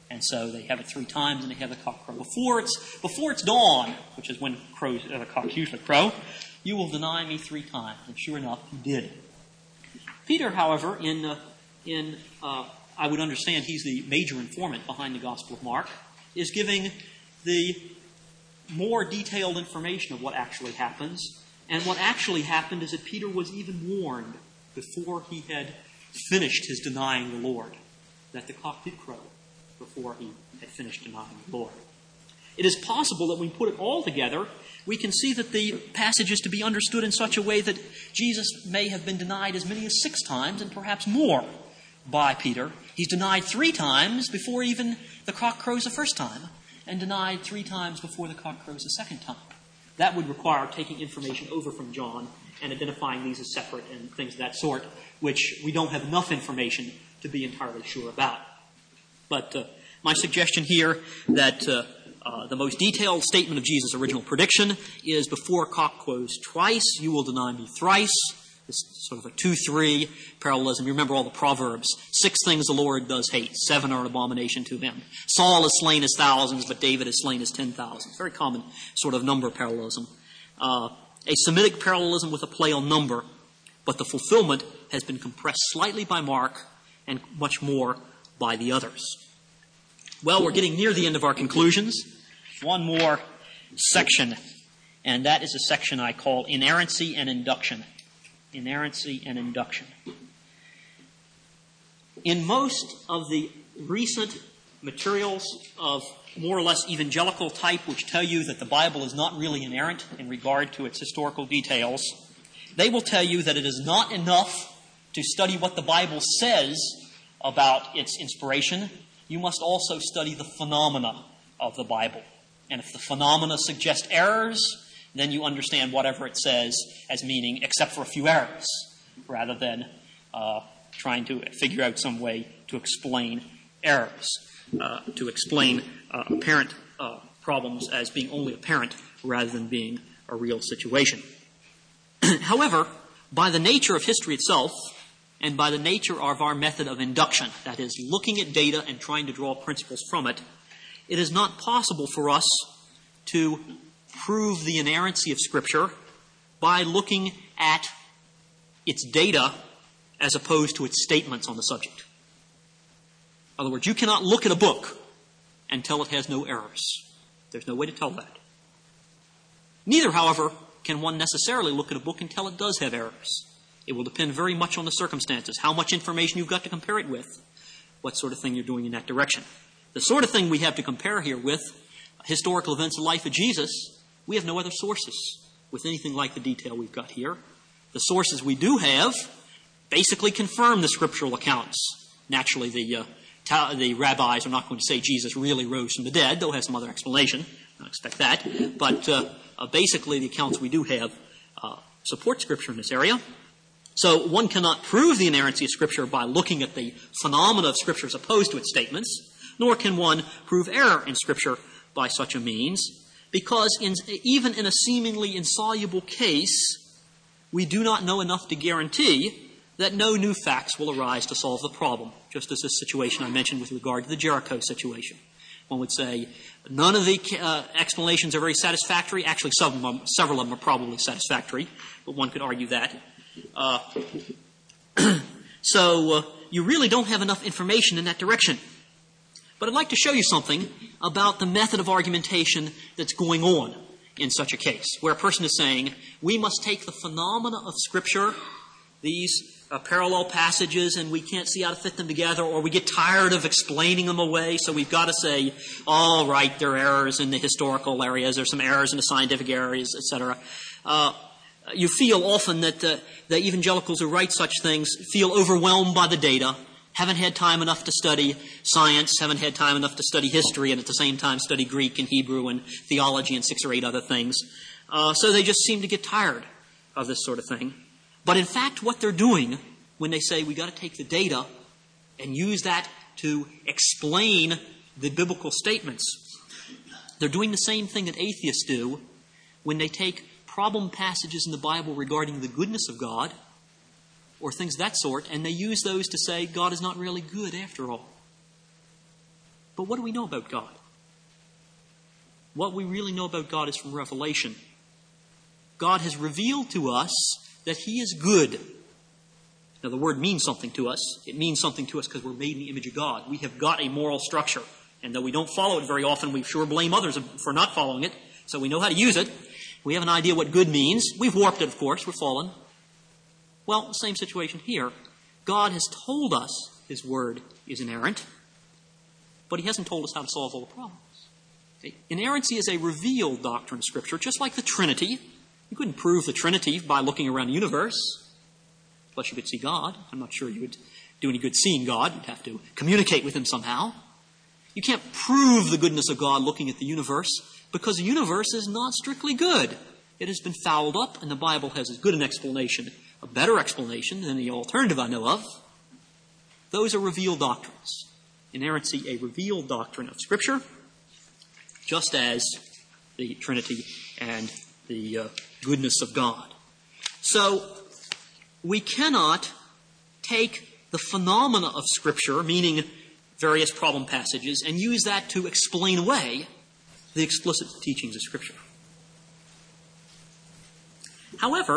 And so they have it 3 times, and they have the cock crow. Before it's dawn, which is when cocks usually crow, you will deny me 3 times. And sure enough, he did. Peter, however, I would understand he's the major informant behind the Gospel of Mark, is giving the more detailed information of what actually happens. And what actually happened is that Peter was even warned before he had finished his denying the Lord, that the cock did crow before he had finished denying the Lord. It is possible that when we put it all together, we can see that the passage is to be understood in such a way that Jesus may have been denied as many as 6 times and perhaps more by Peter. He's denied 3 times before even the cock crows the first time, and denied 3 times before the cock crows the second time. That would require taking information over from John and identifying these as separate and things of that sort, which we don't have enough information to be entirely sure about. But my suggestion here that the most detailed statement of Jesus' original prediction is, before cock crows twice, you will deny me thrice. This is sort of a 2-3 parallelism. You remember all the Proverbs. 6 things the Lord does hate. 7 are an abomination to him. Saul is slain his thousands, but David is slain his 10,000s. Very common sort of number parallelism. A Semitic parallelism with a play on number, but the fulfillment has been compressed slightly by Mark and much more by the others. Well, we're getting near the end of our conclusions. One more section, and that is a section I call Inerrancy and Induction. Inerrancy and induction. In most of the recent materials of more or less evangelical type, which tell you that the Bible is not really inerrant in regard to its historical details, they will tell you that it is not enough to study what the Bible says about its inspiration. You must also study the phenomena of the Bible. And if the phenomena suggest errors, then you understand whatever it says as meaning except for a few errors, rather than trying to figure out some way to explain errors, to explain apparent problems as being only apparent rather than being a real situation. However, by the nature of history itself, and by the nature of our method of induction, that is, looking at data and trying to draw principles from it, it is not possible for us to prove the inerrancy of Scripture by looking at its data as opposed to its statements on the subject. In other words, you cannot look at a book and tell it has no errors. There's no way to tell that. Neither, however, can one necessarily look at a book and tell it does have errors. It will depend very much on the circumstances, how much information you've got to compare it with, what sort of thing you're doing in that direction. The sort of thing we have to compare here with historical events of the life of Jesus, we have no other sources with anything like the detail we've got here. The sources we do have basically confirm the scriptural accounts. Naturally, the rabbis are not going to say Jesus really rose from the dead. They'll have some other explanation. I don't expect that. But basically, the accounts we do have support Scripture in this area. So one cannot prove the inerrancy of Scripture by looking at the phenomena of Scripture as opposed to its statements, nor can one prove error in Scripture by such a means, because even in a seemingly insoluble case, we do not know enough to guarantee that no new facts will arise to solve the problem, just as this situation I mentioned with regard to the Jericho situation. One would say none of the explanations are very satisfactory. Actually, several of them are probably satisfactory, but one could argue that. So you really don't have enough information in that direction. But I'd like to show you something about the method of argumentation that's going on in such a case, where a person is saying, we must take the phenomena of Scripture, these parallel passages, and we can't see how to fit them together, or we get tired of explaining them away, so we've got to say, all right, there are errors in the historical areas, there's some errors in the scientific areas, etc. You feel often that the evangelicals who write such things feel overwhelmed by the data, haven't had time enough to study science, haven't had time enough to study history, and at the same time study Greek and Hebrew and theology and 6 or 8 other things. So they just seem to get tired of this sort of thing. But in fact, what they're doing when they say we got to take the data and use that to explain the biblical statements, they're doing the same thing that atheists do when they take problem passages in the Bible regarding the goodness of God or things of that sort, and they use those to say God is not really good after all. But what do we know about God? What we really know about God is from Revelation. God has revealed to us that He is good. Now, the word means something to us. It means something to us because we're made in the image of God. We have got a moral structure. And though we don't follow it very often, we sure blame others for not following it. So we know how to use it. We have an idea what good means. We've warped it, of course. We're fallen. Well, same situation here. God has told us His Word is inerrant, but He hasn't told us how to solve all the problems. Okay? Inerrancy is a revealed doctrine of Scripture, just like the Trinity. You couldn't prove the Trinity by looking around the universe, unless you could see God. I'm not sure you would do any good seeing God. You'd have to communicate with Him somehow. You can't prove the goodness of God looking at the universe, because the universe is not strictly good. It has been fouled up, and the Bible has as good an explanation, a better explanation than the alternative I know of. Those are revealed doctrines. Inerrancy, a revealed doctrine of Scripture, just as the Trinity and the goodness of God. So, we cannot take the phenomena of Scripture, meaning various problem passages, and use that to explain away the explicit teachings of Scripture. However,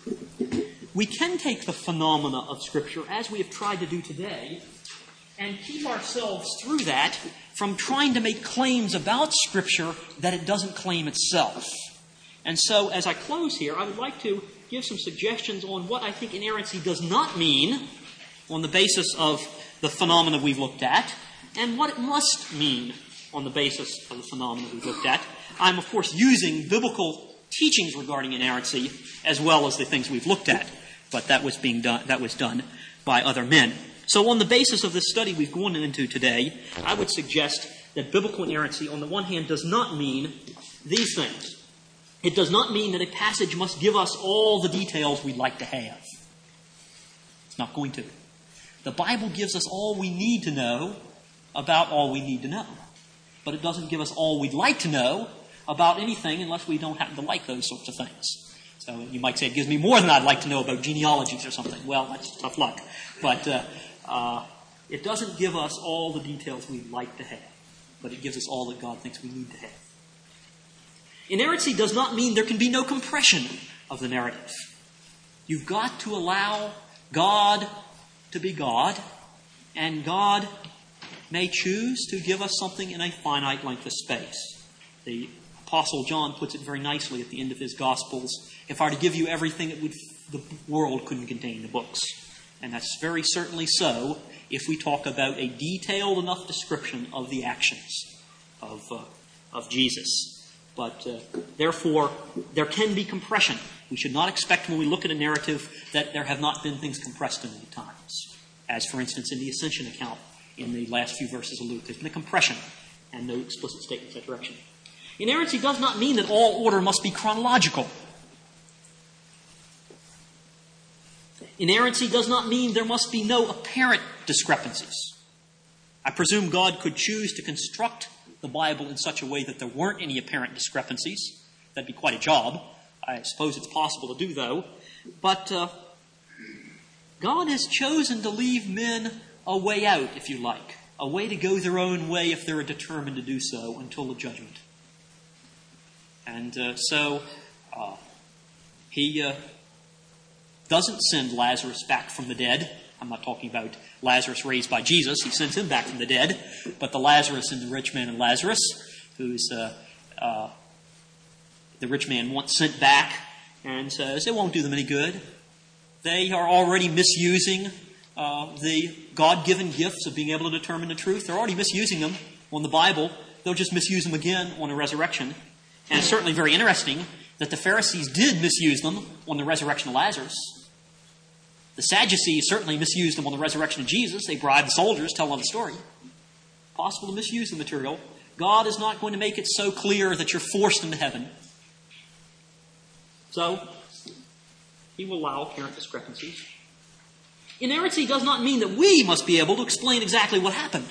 we can take the phenomena of Scripture, as we have tried to do today, and keep ourselves through that from trying to make claims about Scripture that it doesn't claim itself. And so, as I close here, I would like to give some suggestions on what I think inerrancy does not mean on the basis of the phenomena we've looked at, and what it must mean on the basis of the phenomena we've looked at. I'm, of course, using biblical teachings regarding inerrancy as well as the things we've looked at, but that was done by other men. So on the basis of this study we've gone into today, I would suggest that biblical inerrancy, on the one hand, does not mean these things. It does not mean that a passage must give us all the details we'd like to have. It's not going to. The Bible gives us all we need to know about all we need to know. But it doesn't give us all we'd like to know about anything unless we don't happen to like those sorts of things. So you might say it gives me more than I'd like to know about genealogies or something. Well, that's tough luck. But it doesn't give us all the details we'd like to have. But it gives us all that God thinks we need to have. Inerrancy does not mean there can be no compression of the narrative. You've got to allow God to be God, and God may choose to give us something in a finite length of space. The Apostle John puts it very nicely at the end of his Gospels. If I were to give you everything, the world couldn't contain the books. And that's very certainly so if we talk about a detailed enough description of the actions of Jesus. But therefore, there can be compression. We should not expect when we look at a narrative that there have not been things compressed in many times. As, for instance, in the Ascension account in the last few verses of Luke, there's been a compression and no explicit statement in that direction. Inerrancy does not mean that all order must be chronological. Inerrancy does not mean there must be no apparent discrepancies. I presume God could choose to construct the Bible in such a way that there weren't any apparent discrepancies. That'd be quite a job. I suppose it's possible to do, though. But God has chosen to leave men a way out, if you like, a way to go their own way if they're determined to do so until the judgment. And so he doesn't send Lazarus back from the dead. I'm not talking about Lazarus raised by Jesus. He sends him back from the dead. But the Lazarus and the rich man and Lazarus, who's the rich man once sent back and says it won't do them any good. They are already misusing the God-given gifts of being able to determine the truth. They're already misusing them on the Bible. They'll just misuse them again on the resurrection. And it's certainly very interesting that the Pharisees did misuse them on the resurrection of Lazarus. The Sadducees certainly misused them on the resurrection of Jesus. They bribed the soldiers, tell them the story. Possible to misuse the material. God is not going to make it so clear that you're forced into heaven. So, he will allow apparent discrepancies. Inerrancy does not mean that we must be able to explain exactly what happened.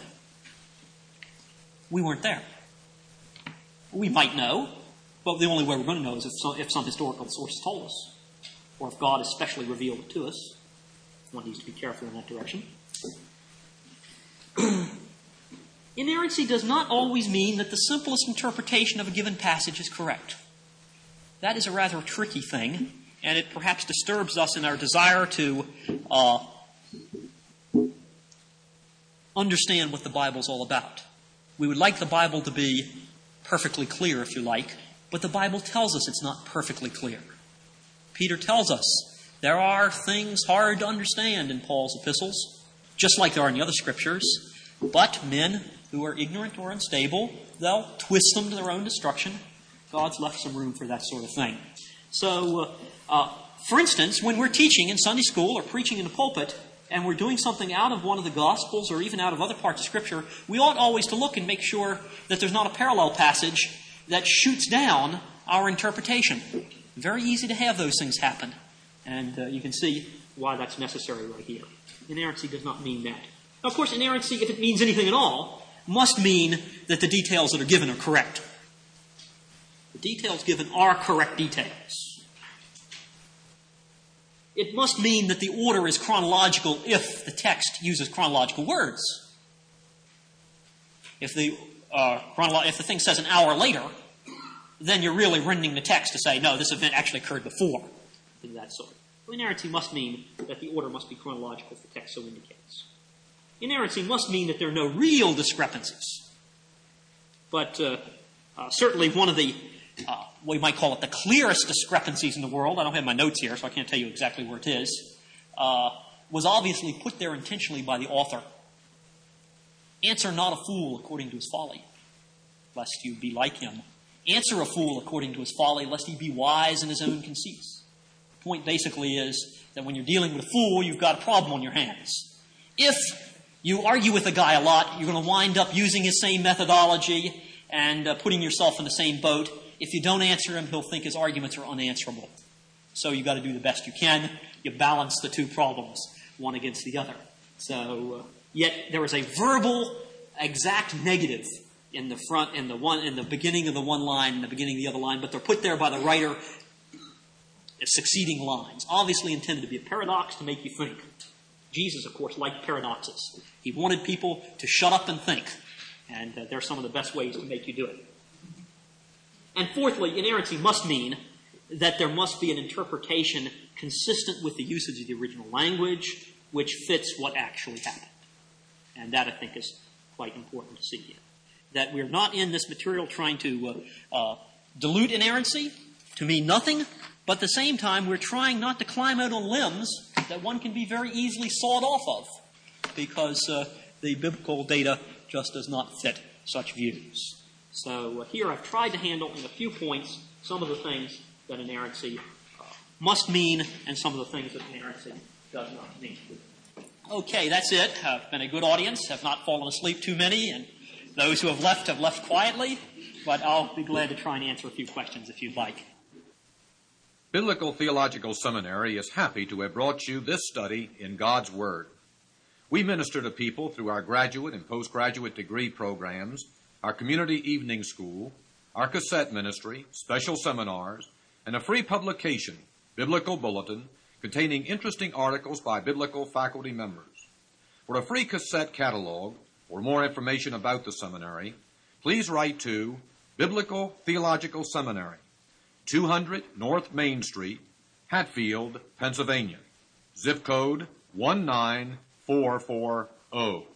We weren't there. We might know, but the only way we're going to know is if some historical source told us, or if God especially revealed it to us. One needs to be careful in that direction. Inerrancy does not always mean that the simplest interpretation of a given passage is correct. That is a rather tricky thing, and it perhaps disturbs us in our desire to understand what the Bible's all about. We would like the Bible to be perfectly clear, if you like, but the Bible tells us it's not perfectly clear. Peter tells us there are things hard to understand in Paul's epistles, just like there are in the other scriptures, but men who are ignorant or unstable, they'll twist them to their own destruction. God's left some room for that sort of thing. So, for instance, when we're teaching in Sunday school or preaching in the pulpit, and we're doing something out of one of the Gospels or even out of other parts of Scripture, we ought always to look and make sure that there's not a parallel passage that shoots down our interpretation. Very easy to have those things happen. And you can see why that's necessary right here. Inerrancy does not mean that. Now, of course, inerrancy, if it means anything at all, must mean that the details that are given are correct. The details given are correct details. It must mean that the order is chronological if the text uses chronological words. If the thing says an hour later, then you're really rendering the text to say, no, this event actually occurred before. Things of that sort. Inerrancy must mean that the order must be chronological if the text so indicates. Inerrancy must mean that there are no real discrepancies. But certainly one of the, we might call it the clearest discrepancies in the world, I don't have my notes here, so I can't tell you exactly where it is, was obviously put there intentionally by the author. Answer not a fool according to his folly, lest you be like him. Answer a fool according to his folly, lest he be wise in his own conceits. The point basically is that when you're dealing with a fool, you've got a problem on your hands. If you argue with a guy a lot, you're going to wind up using his same methodology and putting yourself in the same boat. If you don't answer him, he'll think his arguments are unanswerable. So you've got to do the best you can. You balance the two problems, one against the other. So, yet there is a verbal, exact negative in the front, in the beginning of the one line and the beginning of the other line, but they're put there by the writer as succeeding lines, obviously intended to be a paradox to make you think. Jesus, of course, liked paradoxes. He wanted people to shut up and think, and they're some of the best ways to make you do it. And fourthly, inerrancy must mean that there must be an interpretation consistent with the usage of the original language, which fits what actually happened. And that, I think, is quite important to see here. That we're not in this material trying to dilute inerrancy to mean nothing, but at the same time, we're trying not to climb out on limbs that one can be very easily sawed off of, because the biblical data just does not fit such views. So here I've tried to handle in a few points some of the things that inerrancy must mean and some of the things that inerrancy does not mean. Okay, that's it. I've been a good audience. Have not fallen asleep too many, and those who have left quietly, but I'll be glad to try and answer a few questions if you'd like. Biblical Theological Seminary is happy to have brought you this study in God's Word. We minister to people through our graduate and postgraduate degree programs, our community evening school, our cassette ministry, special seminars, and a free publication, Biblical Bulletin, containing interesting articles by biblical faculty members. For a free cassette catalog or more information about the seminary, please write to Biblical Theological Seminary, 200 North Main Street, Hatfield, Pennsylvania. Zip code 19440.